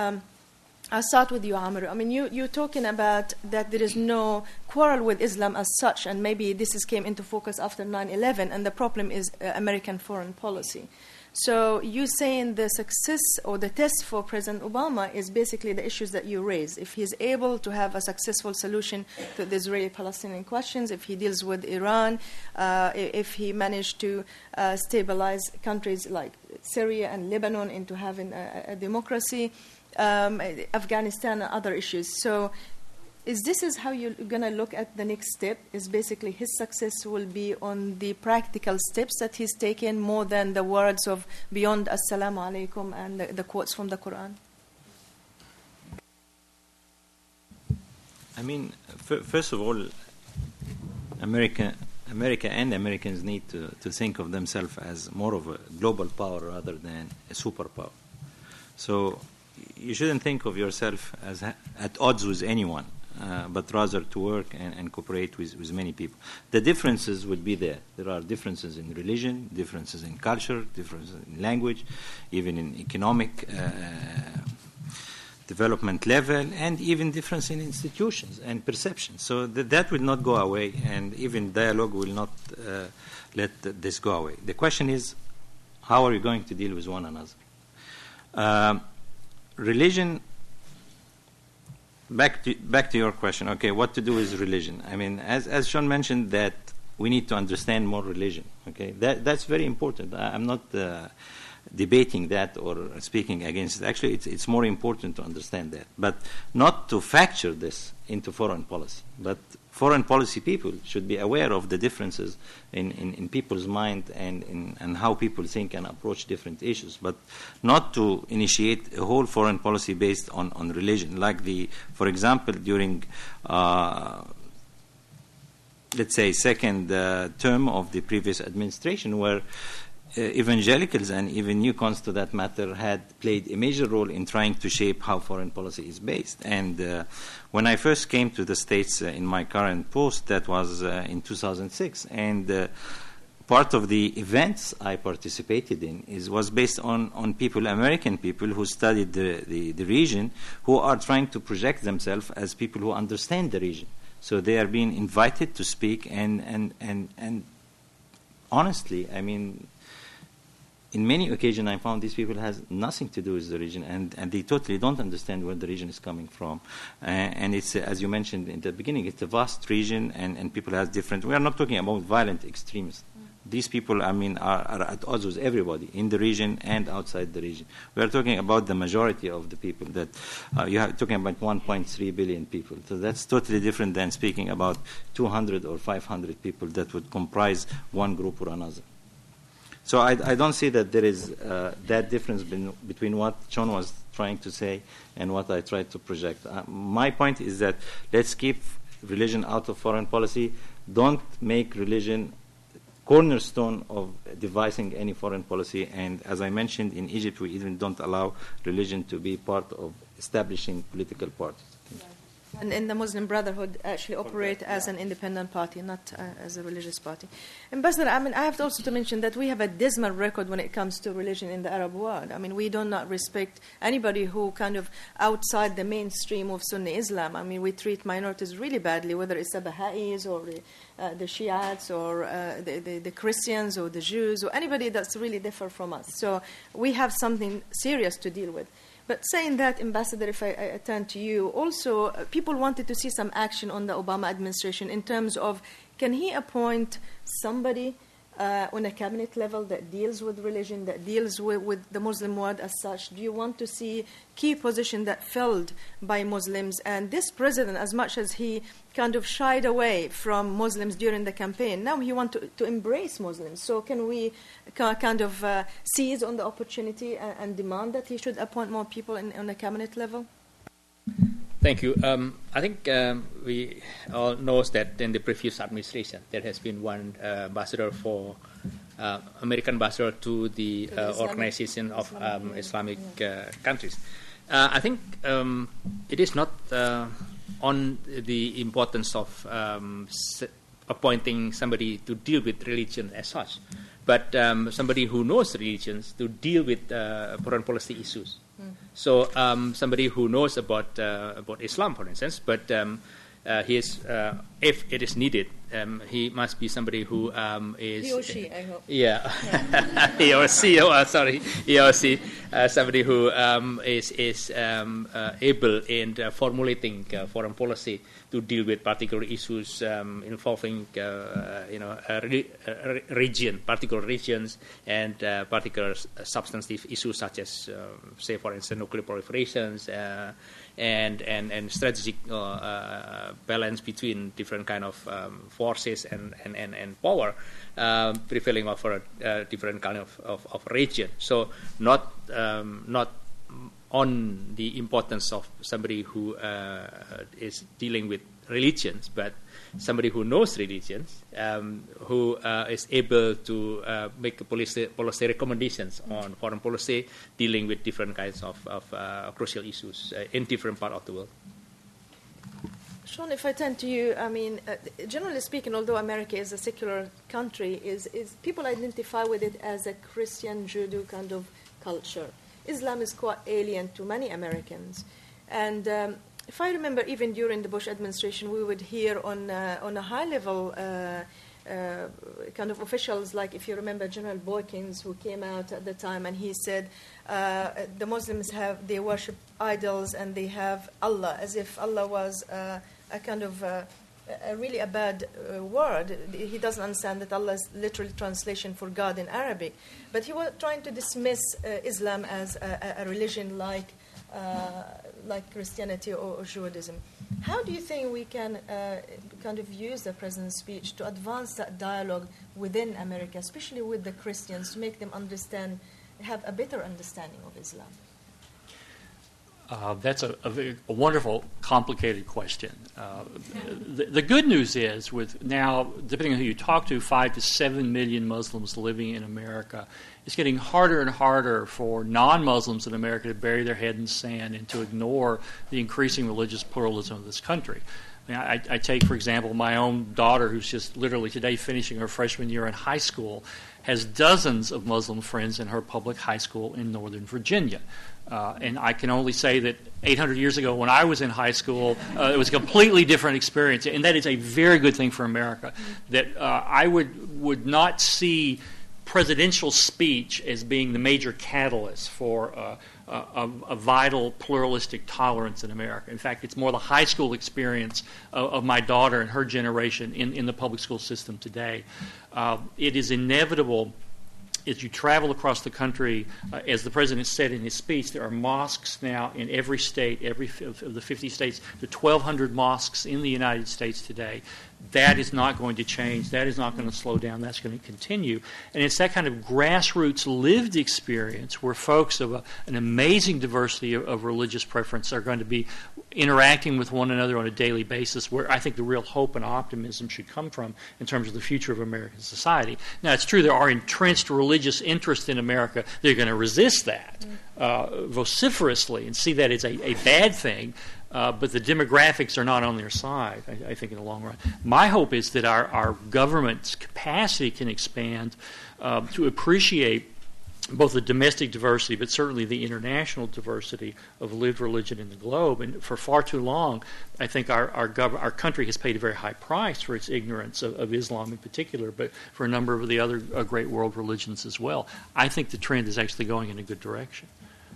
I'll start with you, Amr. I mean, you're talking about that there is no quarrel with Islam as such, and maybe this came into focus after 9/11, and the problem is American foreign policy. So you're saying the success or the test for President Obama is basically the issues that you raise. If he's able to have a successful solution to the Israeli-Palestinian questions, if he deals with Iran, if he managed to stabilize countries like Syria and Lebanon into having a democracy, Afghanistan and other issues. So is how you're going to look at the next step? Is basically his success will be on the practical steps that he's taken more than the words of beyond Assalamu alaikum and the quotes from the Quran? I mean, first of all, America and Americans need to think of themselves as more of a global power rather than a superpower. So you shouldn't think of yourself as at odds with anyone. But rather to work and cooperate with many people. The differences would be there. There are differences in religion, differences in culture, differences in language, even in economic development level, and even difference in institutions and perceptions. So that will not go away, and even dialogue will not let this go away. The question is, how are you going to deal with one another? Religion back to your question. Okay, what to do with religion? I mean, as Sean mentioned, that we need to understand more religion. Okay, that's very important. I'm not debating that or speaking against it. Actually, it's more important to understand that, but not to factor this into foreign policy. But foreign policy people should be aware of the differences in people's mind and how people think and approach different issues, but not to initiate a whole foreign policy based on religion. Like for example, during let's say second term of the previous administration, where evangelicals and even newcons to that matter had played a major role in trying to shape how foreign policy is based. And when I first came to the States in my current post, that was in 2006, and part of the events I participated in was based on people, American people who studied the region, who are trying to project themselves as people who understand the region. So they are being invited to speak, and honestly, I mean, in many occasions, I found these people has nothing to do with the region, and they totally don't understand where the region is coming from. And it's, as you mentioned in the beginning, it's a vast region, and people have different. We are not talking about violent extremists. These people, I mean, are at odds with everybody in the region and outside the region. We are talking about the majority of the people. That you are talking about 1.3 billion people. So that's totally different than speaking about 200 or 500 people that would comprise one group or another. So I don't see that there is that difference between what Sean was trying to say and what I tried to project. My point is that let's keep religion out of foreign policy. Don't make religion cornerstone of devising any foreign policy. And as I mentioned, in Egypt, we even don't allow religion to be part of establishing political parties. And in the Muslim Brotherhood actually operate as an independent party, not as a religious party. Ambassador, I mean, I have also to mention that we have a dismal record when it comes to religion in the Arab world. I mean, we do not respect anybody who kind of outside the mainstream of Sunni Islam. I mean, we treat minorities really badly, whether it's the Baha'is or the Shiites or the Christians or the Jews or anybody that's really different from us. So we have something serious to deal with. But saying that, Ambassador, if I turn to you, also people wanted to see some action on the Obama administration in terms of, can he appoint somebody on a cabinet level that deals with religion, that deals with the Muslim world as such? Do you want to see key position that filled by Muslims? And this president, as much as he kind of shied away from Muslims during the campaign, now he wants to embrace Muslims. So can we kind of seize on the opportunity and demand that he should appoint more people on a cabinet level? Thank you. I think we all know that in the previous administration there has been one ambassador for American ambassador to the Organization of Islamic Countries. I think it is not on the importance of appointing somebody to deal with religion as such, but somebody who knows religions to deal with foreign policy issues. So somebody who knows about Islam, for instance, but he is, if it is needed, he must be somebody who is... He or she, I hope. Yeah. He or she, he or she, somebody who is able in formulating foreign policy to deal with particular issues involving, region, particular regions, and particular substantive issues such as, say, for instance, nuclear proliferations and strategic balance between different kind of forces and power prevailing over a different kind of region. So not on the importance of somebody who is dealing with religions, but somebody who knows religions, who is able to make policy recommendations on foreign policy, dealing with different kinds of crucial issues in different parts of the world. Sean, if I turn to you, I mean, generally speaking, although America is a secular country, is people identify with it as a Christian Judo kind of culture. Islam is quite alien to many Americans. And if I remember, even during the Bush administration, we would hear on a high level kind of officials, like if you remember General Boykins, who came out at the time and he said the Muslims they worship idols and they have Allah, as if Allah was a kind of really a bad word. He doesn't understand that Allah is literal translation for God in Arabic. But he was trying to dismiss Islam as a religion like Christianity or Judaism. How do you think we can kind of use the president's speech to advance that dialogue within America, especially with the Christians, to make them have a better understanding of Islam? That's a wonderful, complicated question. The good news is, with now, depending on who you talk to, 5 to 7 million Muslims living in America, it's getting harder and harder for non-Muslims in America to bury their head in sand and to ignore the increasing religious pluralism of this country. I take, for example, my own daughter, who's just literally today finishing her freshman year in high school, has dozens of Muslim friends in her public high school in Northern Virginia. And I can only say that 800 years ago when I was in high school, it was a completely different experience. And that is a very good thing for America, that I would not see presidential speech as being the major catalyst for a vital pluralistic tolerance in America. In fact, it's more the high school experience of my daughter and her generation in the public school system today. It is inevitable as you travel across the country, as the president said in his speech, there are mosques now in every state, every of the 50 states. There are 1,200 mosques in the United States today. That is not going to change. That is not going to slow down. That's going to continue. And it's that kind of grassroots lived experience where folks of an amazing diversity of religious preference are going to be interacting with one another on a daily basis, where I think the real hope and optimism should come from in terms of the future of American society. Now, it's true there are entrenched religious interests in America that are going to resist that vociferously and see that as a bad thing. But the demographics are not on their side, I think, in the long run. My hope is that our government's capacity can expand to appreciate both the domestic diversity, but certainly the international diversity of lived religion in the globe. And for far too long, I think our country has paid a very high price for its ignorance of Islam in particular, but for a number of the other great world religions as well. I think the trend is actually going in a good direction.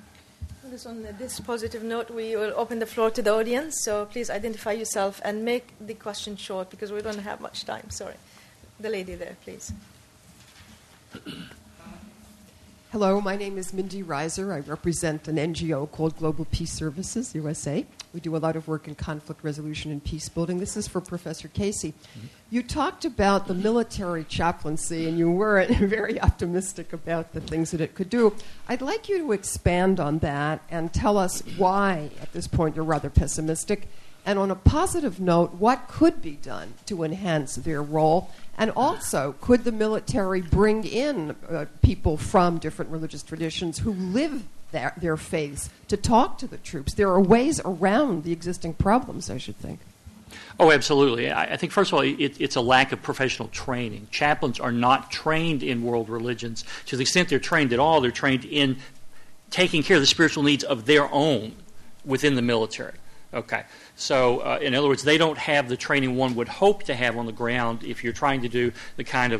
On this positive note, we will open the floor to the audience, so please identify yourself and make the question short because we don't have much time. Sorry. The lady there, please. Hello, my name is Mindy Reiser. I represent an NGO called Global Peace Services, USA. We do a lot of work in conflict resolution and peace building. This is for Professor Casey. You talked about the military chaplaincy, and you were very optimistic about the things that it could do. I'd like you to expand on that and tell us why, at this point, you're rather pessimistic. And on a positive note, what could be done to enhance their role? And also, could the military bring in people from different religious traditions who live their faiths to talk to the troops? There are ways around the existing problems, I should think. Oh, absolutely. I think, first of all, it's a lack of professional training. Chaplains are not trained in world religions. To the extent they're trained at all, they're trained in taking care of the spiritual needs of their own within the military. Okay. So, in other words, they don't have the training one would hope to have on the ground if you're trying to do the kind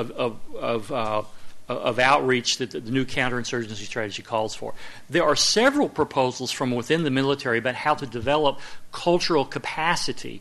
of outreach that the new counterinsurgency strategy calls for. There are several proposals from within the military about how to develop cultural capacity.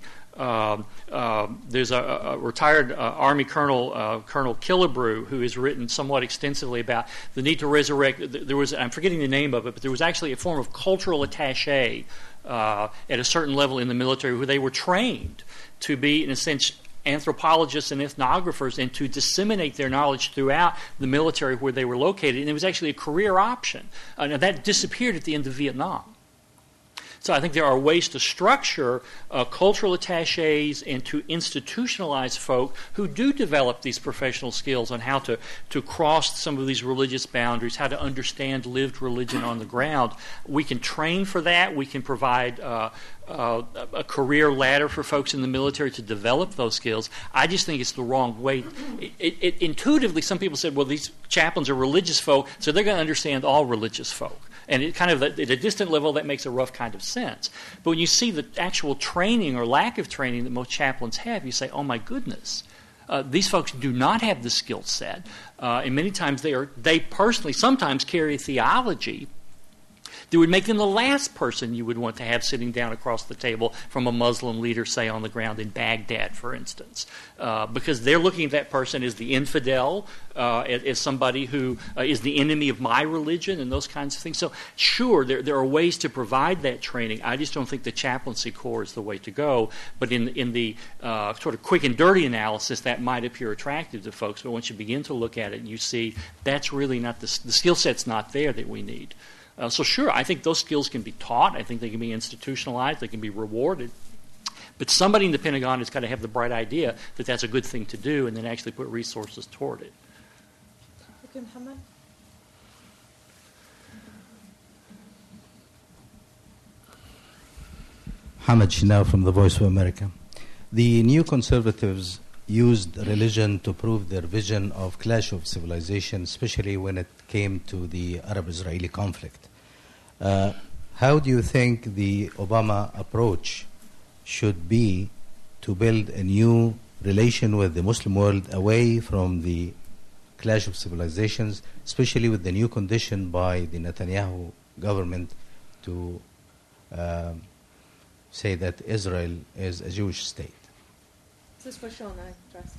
There's a retired Army Colonel, Colonel Killebrew, who has written somewhat extensively about the need to resurrect. There was, I'm forgetting the name of it, but there was actually a form of cultural attaché at a certain level in the military where they were trained to be, in a sense, anthropologists and ethnographers and to disseminate their knowledge throughout the military where they were located. And it was actually a career option. Now, that disappeared at the end of Vietnam. So I think there are ways to structure cultural attachés and to institutionalize folk who do develop these professional skills on how to cross some of these religious boundaries, how to understand lived religion on the ground. We can train for that. We can provide a career ladder for folks in the military to develop those skills. I just think it's the wrong way. Intuitively, some people said, well, these chaplains are religious folk, so they're going to understand all religious folk. And it kind of, at a distant level, that makes a rough kind of sense. But when you see the actual training or lack of training that most chaplains have, you say, oh my goodness, These folks do not have the skill set, and many times they personally sometimes carry theology that would make them the last person you would want to have sitting down across the table from a Muslim leader, say, on the ground in Baghdad, for instance, because they're looking at that person as the infidel, as somebody who is the enemy of my religion and those kinds of things. So, sure, there are ways to provide that training. I just don't think the chaplaincy corps is the way to go. But in the sort of quick and dirty analysis, that might appear attractive to folks. But once you begin to look at it, you see that's really not the skill set's not there that we need. So sure, I think those skills can be taught. I think they can be institutionalized. They can be rewarded. But somebody in the Pentagon has got to have the bright idea that that's a good thing to do and then actually put resources toward it. Okay, Muhammad. Hamad Shinaw from the Voice of America. The New Conservatives used religion to prove their vision of clash of civilization, especially when it came to the Arab-Israeli conflict. How do you think the Obama approach should be to build a new relation with the Muslim world away from the clash of civilizations, especially with the new condition by the Netanyahu government to say that Israel is a Jewish state? This is for Sean. I trust.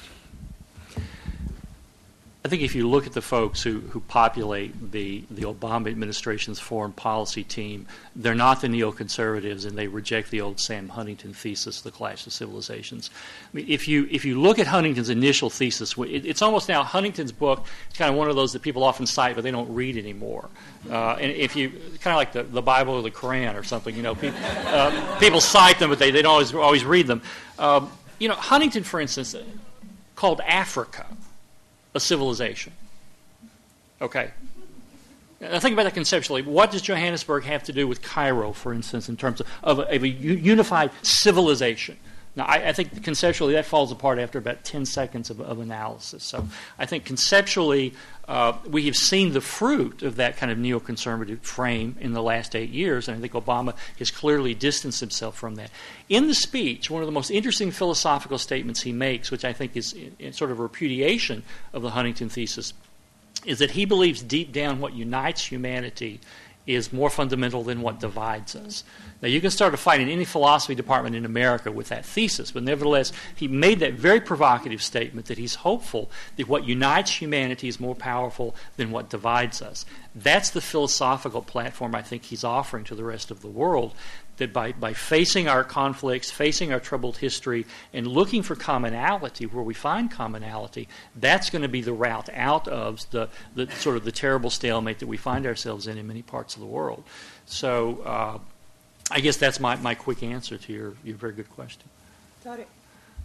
I think if you look at the folks who populate the Obama administration's foreign policy team, they're not the neoconservatives, and they reject the old Sam Huntington thesis, the clash of civilizations. I mean, if you look at Huntington's initial thesis, it's almost now Huntington's book. It's kind of one of those that people often cite, but they don't read anymore. And if you kind of like the Bible or the Quran or something, people cite them, but they don't always read them. Huntington, for instance, called Africa a civilization. Okay. Now think about that conceptually. What does Johannesburg have to do with Cairo, for instance, in terms of a unified civilization? Now, I think conceptually that falls apart after about 10 seconds of analysis. So I think conceptually we have seen the fruit of that kind of neoconservative frame in the last 8 years, and I think Obama has clearly distanced himself from that. In the speech, one of the most interesting philosophical statements he makes, which I think is in sort of a repudiation of the Huntington thesis, is that he believes deep down what unites humanity is more fundamental than what divides us. Now, you can start a fight in any philosophy department in America with that thesis, but nevertheless, he made that very provocative statement that he's hopeful that what unites humanity is more powerful than what divides us. That's the philosophical platform I think he's offering to the rest of the world, that by facing our conflicts, facing our troubled history, and looking for commonality where we find commonality, that's going to be the route out of the sort of the terrible stalemate that we find ourselves in many parts of the world. So I guess that's my quick answer to your very good question. Got it.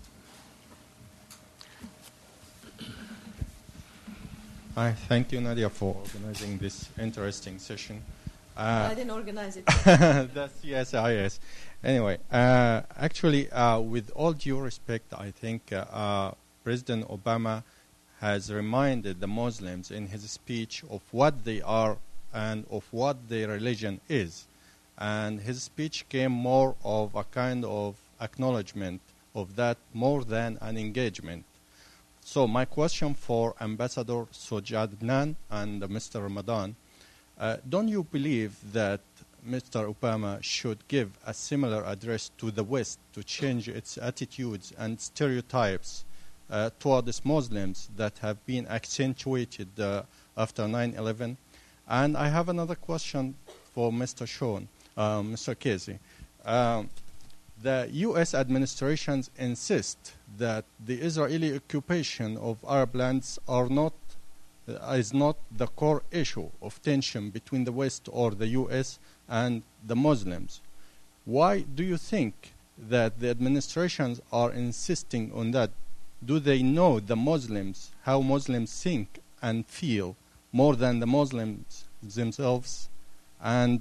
Hi, thank you, Nadia, for organizing this interesting session. I didn't organize it. That's CSIS. Anyway, actually, with all due respect, I think President Obama has reminded the Muslims in his speech of what they are and of what their religion is. And his speech came more of a kind of acknowledgement of that more than an engagement. So my question for Ambassador Sojadnan and Mr. Ramadan, don't you believe that Mr. Obama should give a similar address to the West to change its attitudes and stereotypes towards Muslims that have been accentuated after 9/11? And I have another question for Mr. Sean, Mr. Casey. The U.S. administrations insist that the Israeli occupation of Arab lands is not the core issue of tension between the West or the U.S. and the Muslims. Why do you think that the administrations are insisting on that? Do they know the Muslims, how Muslims think and feel more than the Muslims themselves? And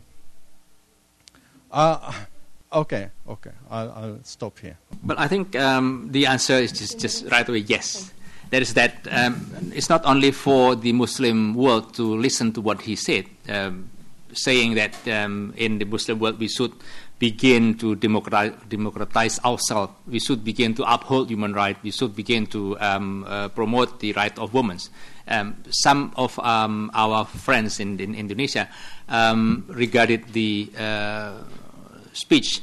okay, I'll stop here. But I think the answer is just right away yes. That is that it's not only for the Muslim world to listen to what he said, saying that in the Muslim world we should begin to democratize ourselves. We should begin to uphold human rights. We should begin to promote the right of women. Some of our friends in Indonesia regarded the speech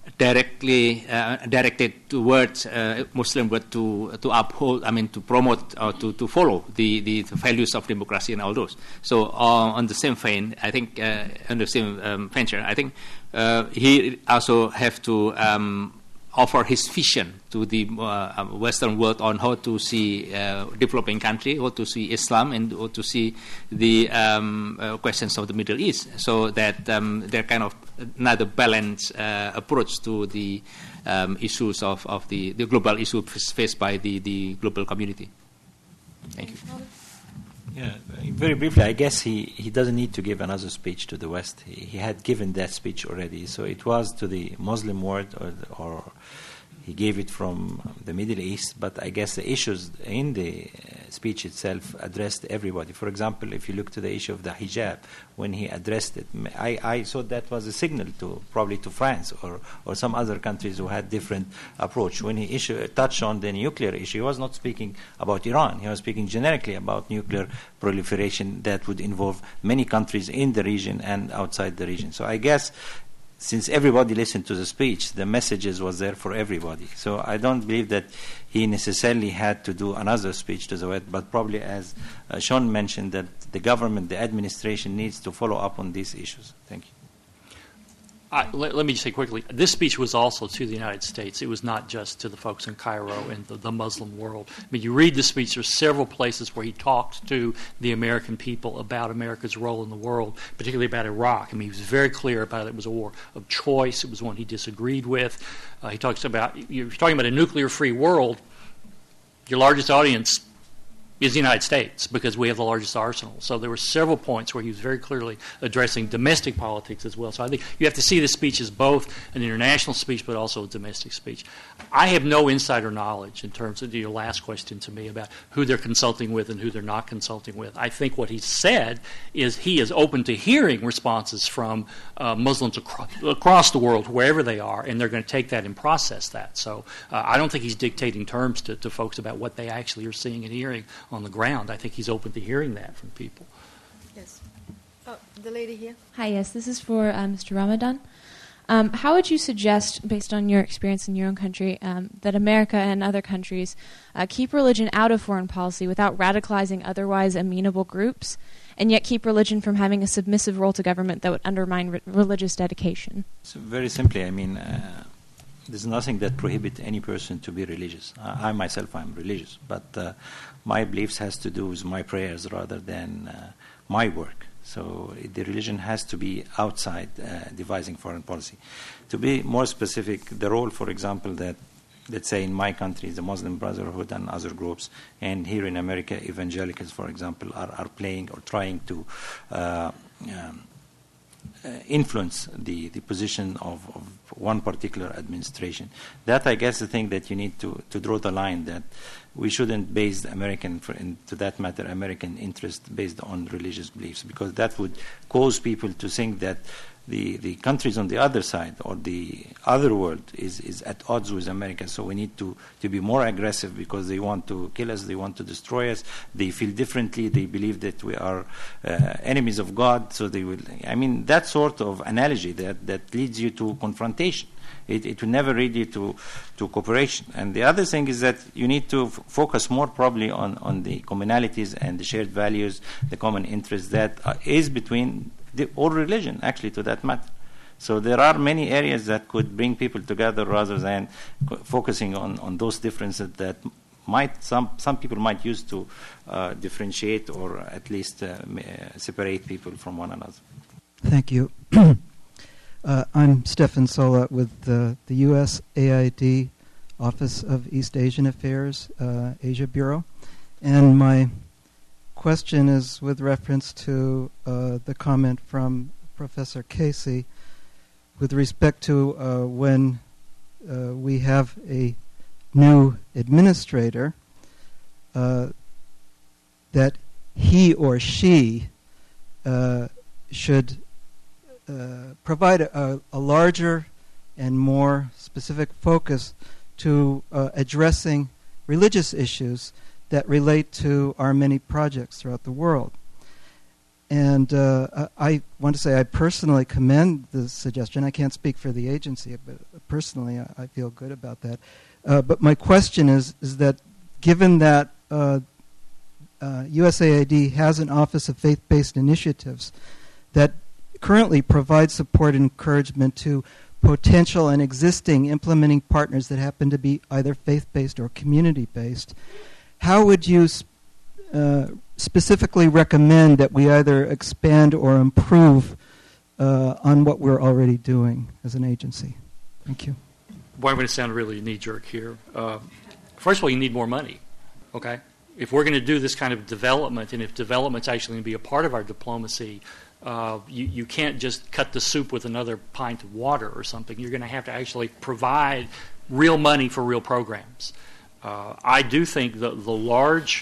directed towards Muslim world to uphold, to promote or to follow the values of democracy and all those. So on the same vein, I think on the same venture, I think he also have to offer his vision to the Western world on how to see developing country, how to see Islam, and how to see the questions of the Middle East, so that they're kind of another balanced approach to the issues of the global issue faced by the global community. Thank you. Yeah, very briefly, I guess he doesn't need to give another speech to the West. He had given that speech already. So it was to the Muslim world, or he gave it from the Middle East. But I guess the issues in the speech itself addressed everybody. For example, if you look to the issue of the hijab, when he addressed it, I thought that was a signal to probably to France or some other countries who had different approach. When he touched on the nuclear issue, he was not speaking about Iran. He was speaking generically about nuclear proliferation that would involve many countries in the region and outside the region. So I guess since everybody listened to the speech, the messages was there for everybody. So I don't believe that he necessarily had to do another speech to the West, but probably, as Sean mentioned, that the government, the administration needs to follow up on these issues. Thank you. Let me just say quickly, this speech was also to the United States. It was not just to the folks in Cairo and the Muslim world. I mean, you read the speech, there's several places where he talks to the American people about America's role in the world, particularly about Iraq. I mean, he was very clear about it. It was a war of choice. It was one he disagreed with. He talks about, you're talking about a nuclear-free world, your largest audience is the United States, because we have the largest arsenal. So there were several points where he was very clearly addressing domestic politics as well. So I think you have to see this speech as both an international speech but also a domestic speech. I have no insider knowledge in terms of your last question to me about who they're consulting with and who they're not consulting with. I think what he said is he is open to hearing responses from Muslims across the world, wherever they are, and they're going to take that and process that. So I don't think he's dictating terms to folks about what they actually are seeing and hearing on the ground. I think he's open to hearing that from people. Yes. Oh, the lady here. Hi, yes, this is for Mr. Ramadan. How would you suggest, based on your experience in your own country, that America and other countries keep religion out of foreign policy without radicalizing otherwise amenable groups, and yet keep religion from having a submissive role to government that would undermine religious dedication? So very simply, I mean, there's nothing that prohibits any person to be religious. I myself, I'm religious, but my beliefs has to do with my prayers rather than my work. So the religion has to be outside devising foreign policy. To be more specific, the role, for example, that, let's say in my country, the Muslim Brotherhood and other groups, and here in America, evangelicals, for example, are playing or trying to influence the position of one particular administration. That, I guess, the thing that you need to draw the line, that we shouldn't base American, to that matter, American interest based on religious beliefs, because that would cause people to think that the countries on the other side or the other world is at odds with America. So we need to be more aggressive because they want to kill us, they want to destroy us, they feel differently, they believe that we are enemies of God. So they will, I mean, that sort of analogy that leads you to confrontation. It will never lead you to cooperation. And the other thing is that you need to focus more probably on the commonalities and the shared values, the common interests that is between all religion, actually, to that matter. So there are many areas that could bring people together rather than focusing on those differences that might some people might use to differentiate or at least separate people from one another. Thank you. I'm Stefan Sola with the USAID Office of East Asian Affairs, Asia Bureau. And my question is with reference to the comment from Professor Casey with respect to when we have a new administrator, that he or she should provide a larger and more specific focus to addressing religious issues that relate to our many projects throughout the world. And I want to say I personally commend the suggestion. I can't speak for the agency, but personally I feel good about that. But my question is that given that USAID has an Office of Faith-Based Initiatives that currently provides support and encouragement to potential and existing implementing partners that happen to be either faith-based or community-based, how would you specifically recommend that we either expand or improve on what we're already doing as an agency? Thank you. Boy, I'm going to sound really knee-jerk here. First of all, you need more money, okay? If we're going to do this kind of development, and if development's actually going to be a part of our diplomacy, you can't just cut the soup with another pint of water or something. You're going to have to actually provide real money for real programs. I do think the large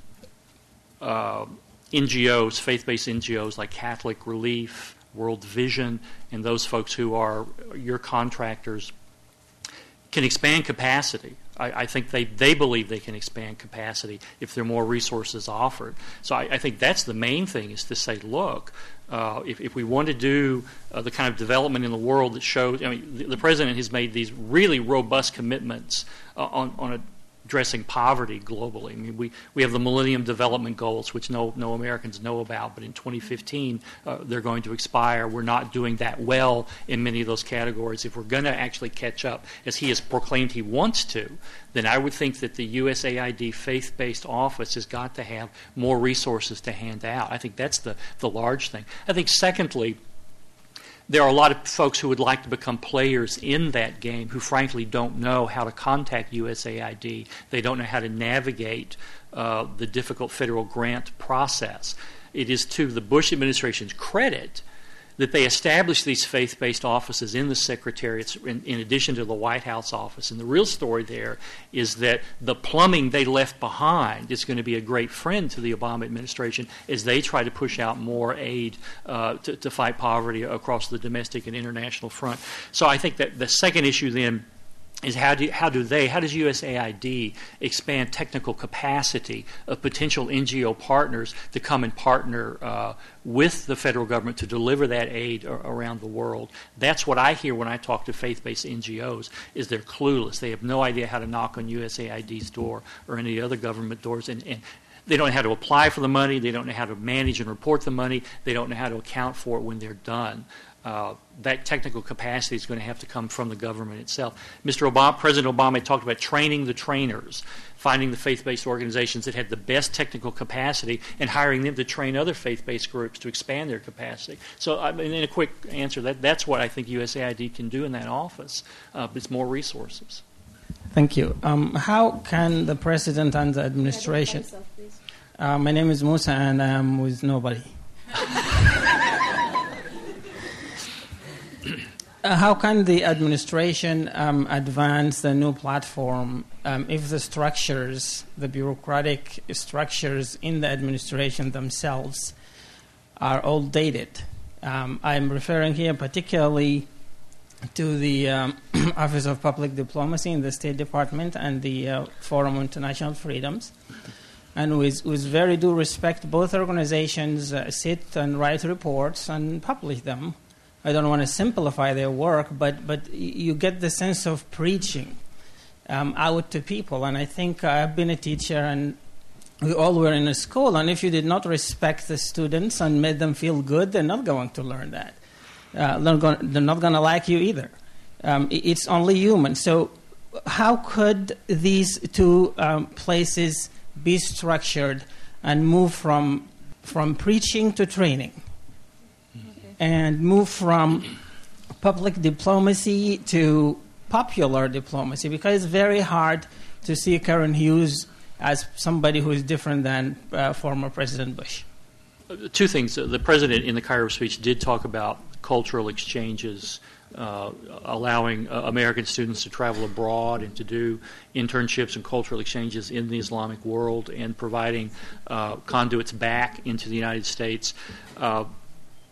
NGOs, faith-based NGOs like Catholic Relief, World Vision, and those folks who are your contractors can expand capacity. I think they believe they can expand capacity if there are more resources offered. So I think that's the main thing, is to say, look, if we want to do the kind of development in the world that shows, I mean, the President has made these really robust commitments on addressing poverty globally. I mean, we have the Millennium Development Goals, which no Americans know about, but in 2015 they're going to expire. We're not doing that well in many of those categories. If we're going to actually catch up, as he has proclaimed he wants to, then I would think that the USAID faith-based office has got to have more resources to hand out. I think that's the large thing. I think secondly, there are a lot of folks who would like to become players in that game who frankly don't know how to contact USAID. They don't know how to navigate the difficult federal grant process. It is to the Bush administration's credit that they established these faith-based offices in the secretariats in addition to the White House office. And the real story there is that the plumbing they left behind is going to be a great friend to the Obama administration as they try to push out more aid to fight poverty across the domestic and international front. So I think that the second issue then is how does USAID expand technical capacity of potential NGO partners to come and partner with the federal government to deliver that aid around the world. That's what I hear when I talk to faith-based NGOs, is they're clueless. They have no idea how to knock on USAID's door or any other government doors, and they don't know how to apply for the money. They don't know how to manage and report the money. They don't know how to account for it when they're done. That technical capacity is going to have to come from the government itself. President Obama talked about training the trainers, finding the faith-based organizations that had the best technical capacity and hiring them to train other faith-based groups to expand their capacity. So in a quick answer, that's what I think USAID can do in that office. It's more resources. Thank you. How can the President and the administration... my name is Musa and I'm with nobody. How can the administration advance the new platform if the structures, the bureaucratic structures in the administration themselves are all dated? I'm referring here particularly to the Office of Public Diplomacy in the State Department and the Forum on International Freedoms. And with very due respect, both organizations sit and write reports and publish them. I don't want to simplify their work, but you get the sense of preaching out to people. And I think I've been a teacher, and we all were in a school, and if you did not respect the students and made them feel good, they're not going to learn that. They're not going to like you either. It's only human. So how could these two places be structured and move from preaching to training? And move from public diplomacy to popular diplomacy, because it's very hard to see Karen Hughes as somebody who is different than former President Bush. Two things. The President in the Cairo speech did talk about cultural exchanges, allowing American students to travel abroad and to do internships and cultural exchanges in the Islamic world, and providing conduits back into the United States.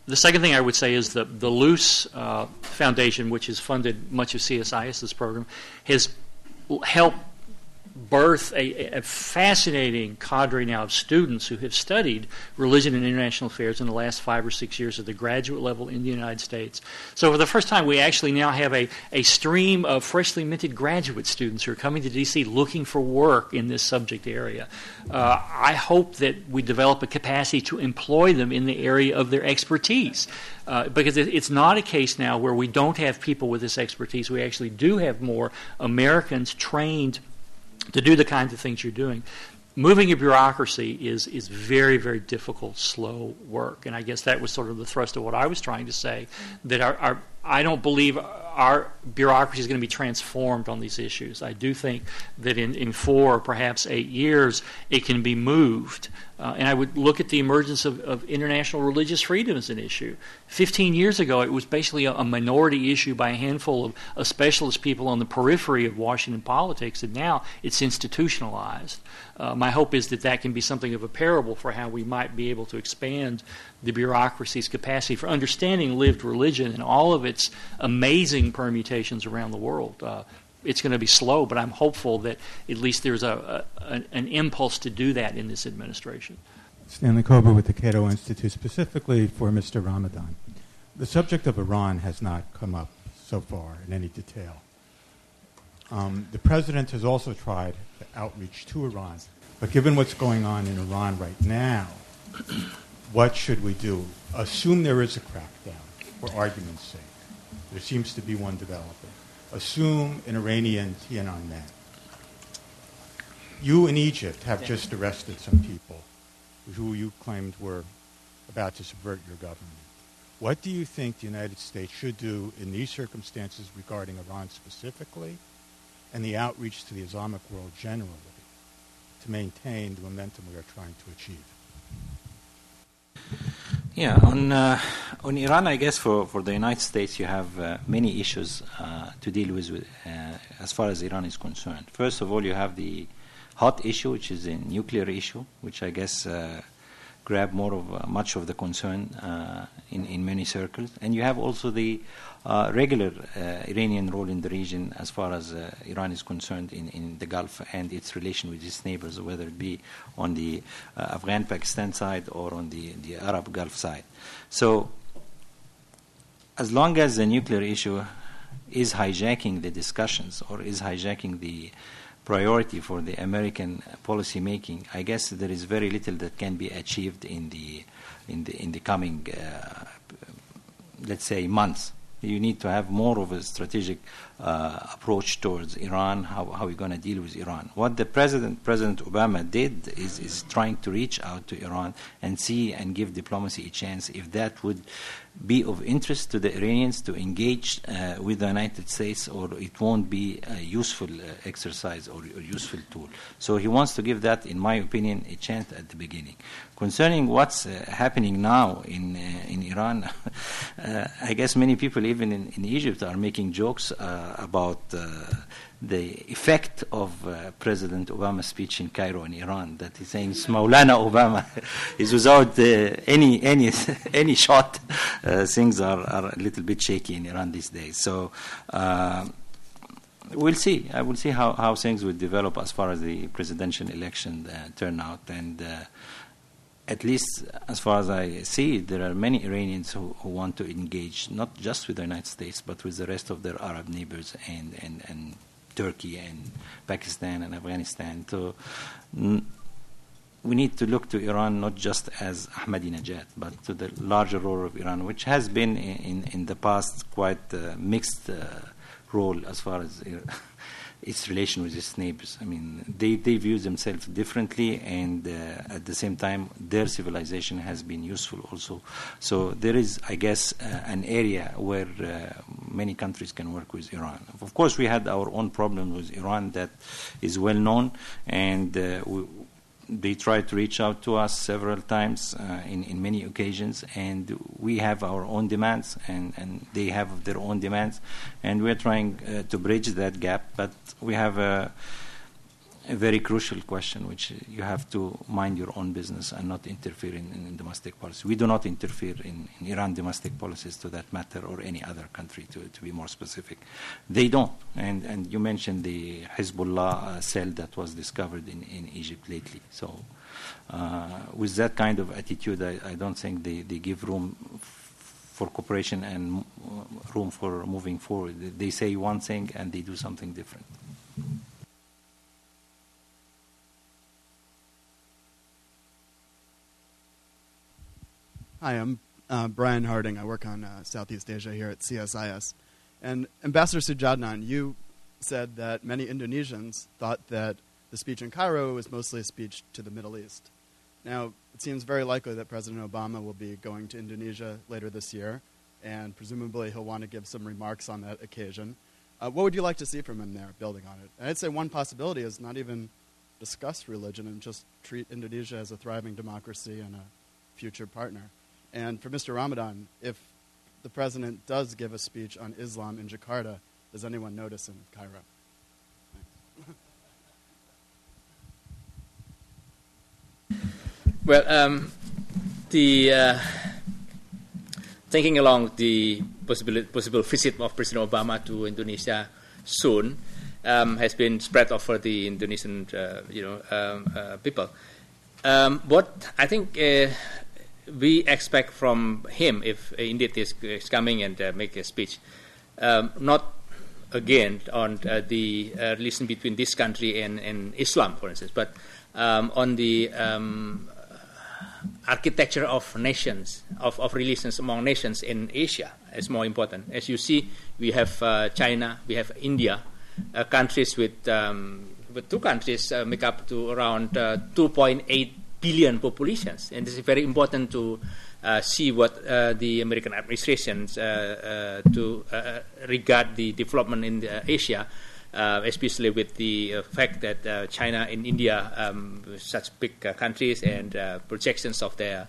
The second thing I would say is the Luce Foundation, which has funded much of CSIS's program, has helped birth a fascinating cadre now of students who have studied religion and international affairs in the last 5 or 6 years at the graduate level in the United States. So for the first time, we actually now have a stream of freshly minted graduate students who are coming to D.C. looking for work in this subject area. I hope that we develop a capacity to employ them in the area of their expertise. Because it's not a case now where we don't have people with this expertise. We actually do have more Americans trained to do the kinds of things you're doing. Moving a bureaucracy is very, very difficult, slow work. And I guess that was sort of the thrust of what I was trying to say, that I don't believe our bureaucracy is going to be transformed on these issues. I do think that in 4 or perhaps 8 years it can be moved. And I would look at the emergence of international religious freedom as an issue. 15 years ago, it was basically a minority issue by a handful of specialist people on the periphery of Washington politics, and now it's institutionalized. My hope is that can be something of a parable for how we might be able to expand the bureaucracy's capacity for understanding lived religion and all of its amazing permutations around the world. It's going to be slow, but I'm hopeful that at least there's an impulse to do that in this administration. Stanley Kober with the Cato Institute, specifically for Mr. Ramadan. The subject of Iran has not come up so far in any detail. The president has also tried outreach to Iran, but given what's going on in Iran right now, what should we do? Assume there is a crackdown, for argument's sake. There seems to be one developing. Assume an Iranian TNI man. You in Egypt have just arrested some people who you claimed were about to subvert your government. What do you think the United States should do in these circumstances regarding Iran specifically and the outreach to the Islamic world generally to maintain the momentum we are trying to achieve? Yeah, on Iran, I guess for the United States, you have many issues to deal with as far as Iran is concerned. First of all, you have the hot issue, which is a nuclear issue, which I guess grab much of the concern in many circles. And you have also the regular Iranian role in the region as far as Iran is concerned in the Gulf and its relation with its neighbors, whether it be on the Afghan-Pakistan side or on the Arab Gulf side. So as long as the nuclear issue is hijacking the discussions or is hijacking the priority for the American policy making, I guess there is very little that can be achieved in the coming, let's say, months. You need to have more of a strategic approach towards Iran, how we're going to deal with Iran. What the President Obama did is trying to reach out to Iran and see and give diplomacy a chance if that would be of interest to the Iranians to engage with the United States, or it won't be a useful exercise or a useful tool. So he wants to give that, in my opinion, a chance at the beginning. Concerning what's happening now in Iran, I guess many people even in Egypt are making jokes about the effect of President Obama's speech in Cairo in Iran, that he's saying Maulana Obama is without any shot. Things are a little bit shaky in Iran these days. So we'll see. I will see how things will develop as far as the presidential election turn out. And at least as far as I see, there are many Iranians who want to engage, not just with the United States, but with the rest of their Arab neighbors and Turkey and Pakistan and Afghanistan. So we need to look to Iran not just as Ahmadinejad, but to the larger role of Iran, which has been in the past quite a mixed role as far as its relation with its neighbors. I mean, they view themselves differently, and at the same time, their civilization has been useful also. So there is, I guess, an area where many countries can work with Iran. Of course, we had our own problem with Iran that is well known, and they tried to reach out to us several times in many occasions, and we have our own demands, and they have their own demands, and we're trying to bridge that gap. But we have a very crucial question, which you have to mind your own business and not interfere in domestic policy. We do not interfere in Iran domestic policies, to that matter, or any other country, to be more specific. They don't. And you mentioned the Hezbollah cell that was discovered in Egypt lately. So with that kind of attitude, I don't think they give room for cooperation and room for moving forward. They say one thing and they do something different. Hi, I'm Brian Harding. I work on Southeast Asia here at CSIS. And Ambassador Sujadnan, you said that many Indonesians thought that the speech in Cairo was mostly a speech to the Middle East. Now, it seems very likely that President Obama will be going to Indonesia later this year, and presumably he'll want to give some remarks on that occasion. What would you like to see from him there, building on it? And I'd say one possibility is not even discuss religion and just treat Indonesia as a thriving democracy and a future partner. And for Mr. Ramadan, if the president does give a speech on Islam in Jakarta, does anyone notice in Cairo? Well, thinking along the possible visit of President Obama to Indonesia soon has been spread over the Indonesian people. What I think we expect from him, if indeed he is coming and make a speech, not again on the relation between this country and Islam, for instance, but on the architecture of nations, of relations among nations in Asia is more important. As you see, we have China, we have India, countries with two countries make up to around 2.8 billion populations, and this is very important to see what the American administration to regard the development in Asia, especially with the fact that China and India, such big countries, and projections of their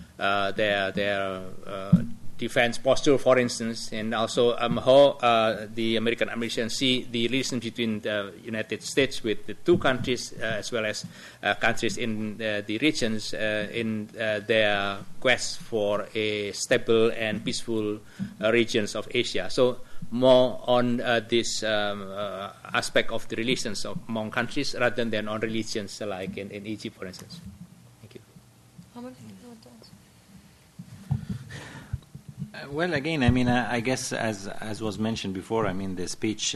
defense posture, for instance, and also how the American administration see the relations between the United States with the two countries, as well as countries in the regions, in their quest for a stable and peaceful regions of Asia. So more on this aspect of the relations among countries rather than on religions like in Egypt, for instance. Thank you. Well, again, I mean, I guess as was mentioned before, I mean, the speech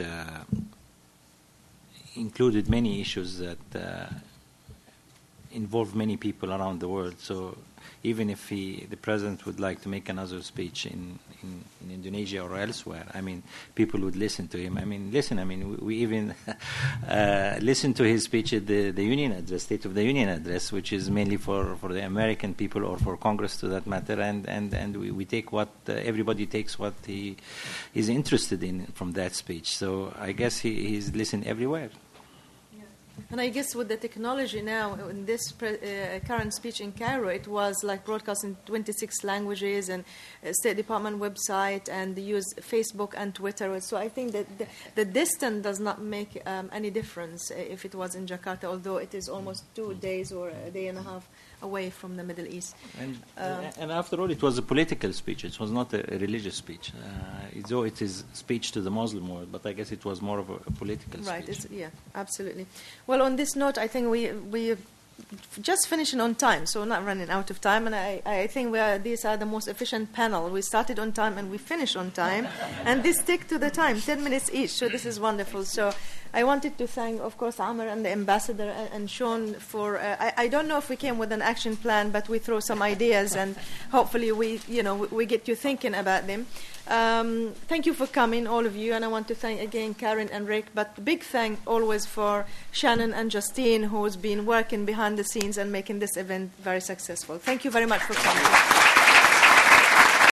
included many issues that involve many people around the world. So even if the president would like to make another speech in Indonesia or elsewhere, I mean, people would listen to him. I mean, we even listened to his speech at the Union Address, State of the Union Address, which is mainly for the American people or for Congress, to that matter, and we take what everybody takes what he is interested in from that speech. So I guess he's listened everywhere. And I guess with the technology now, in this current speech in Cairo, it was like broadcast in 26 languages and State Department website, and they use Facebook and Twitter. So I think that the distance does not make any difference if it was in Jakarta, although it is almost 2 days or a day and a half away from the Middle East. And after all, it was a political speech. It was not a religious speech. Though it is speech to the Muslim world, but I guess it was more of a political speech. Right, yeah, absolutely. Well, on this note, I think we just finishing on time, so we're not running out of time, and I think these are the most efficient panel. We started on time and we finished on time, and they stick to the time, 10 minutes each, so this is wonderful. So I wanted to thank, of course, Amr and the ambassador and Sean for, I don't know if we came with an action plan, but we throw some ideas, and hopefully we get you thinking about them. Thank you for coming, all of you, and I want to thank again Karen and Rick, but big thank always for Shannon and Justine, who's been working behind the scenes and making this event very successful. Thank you very much for coming.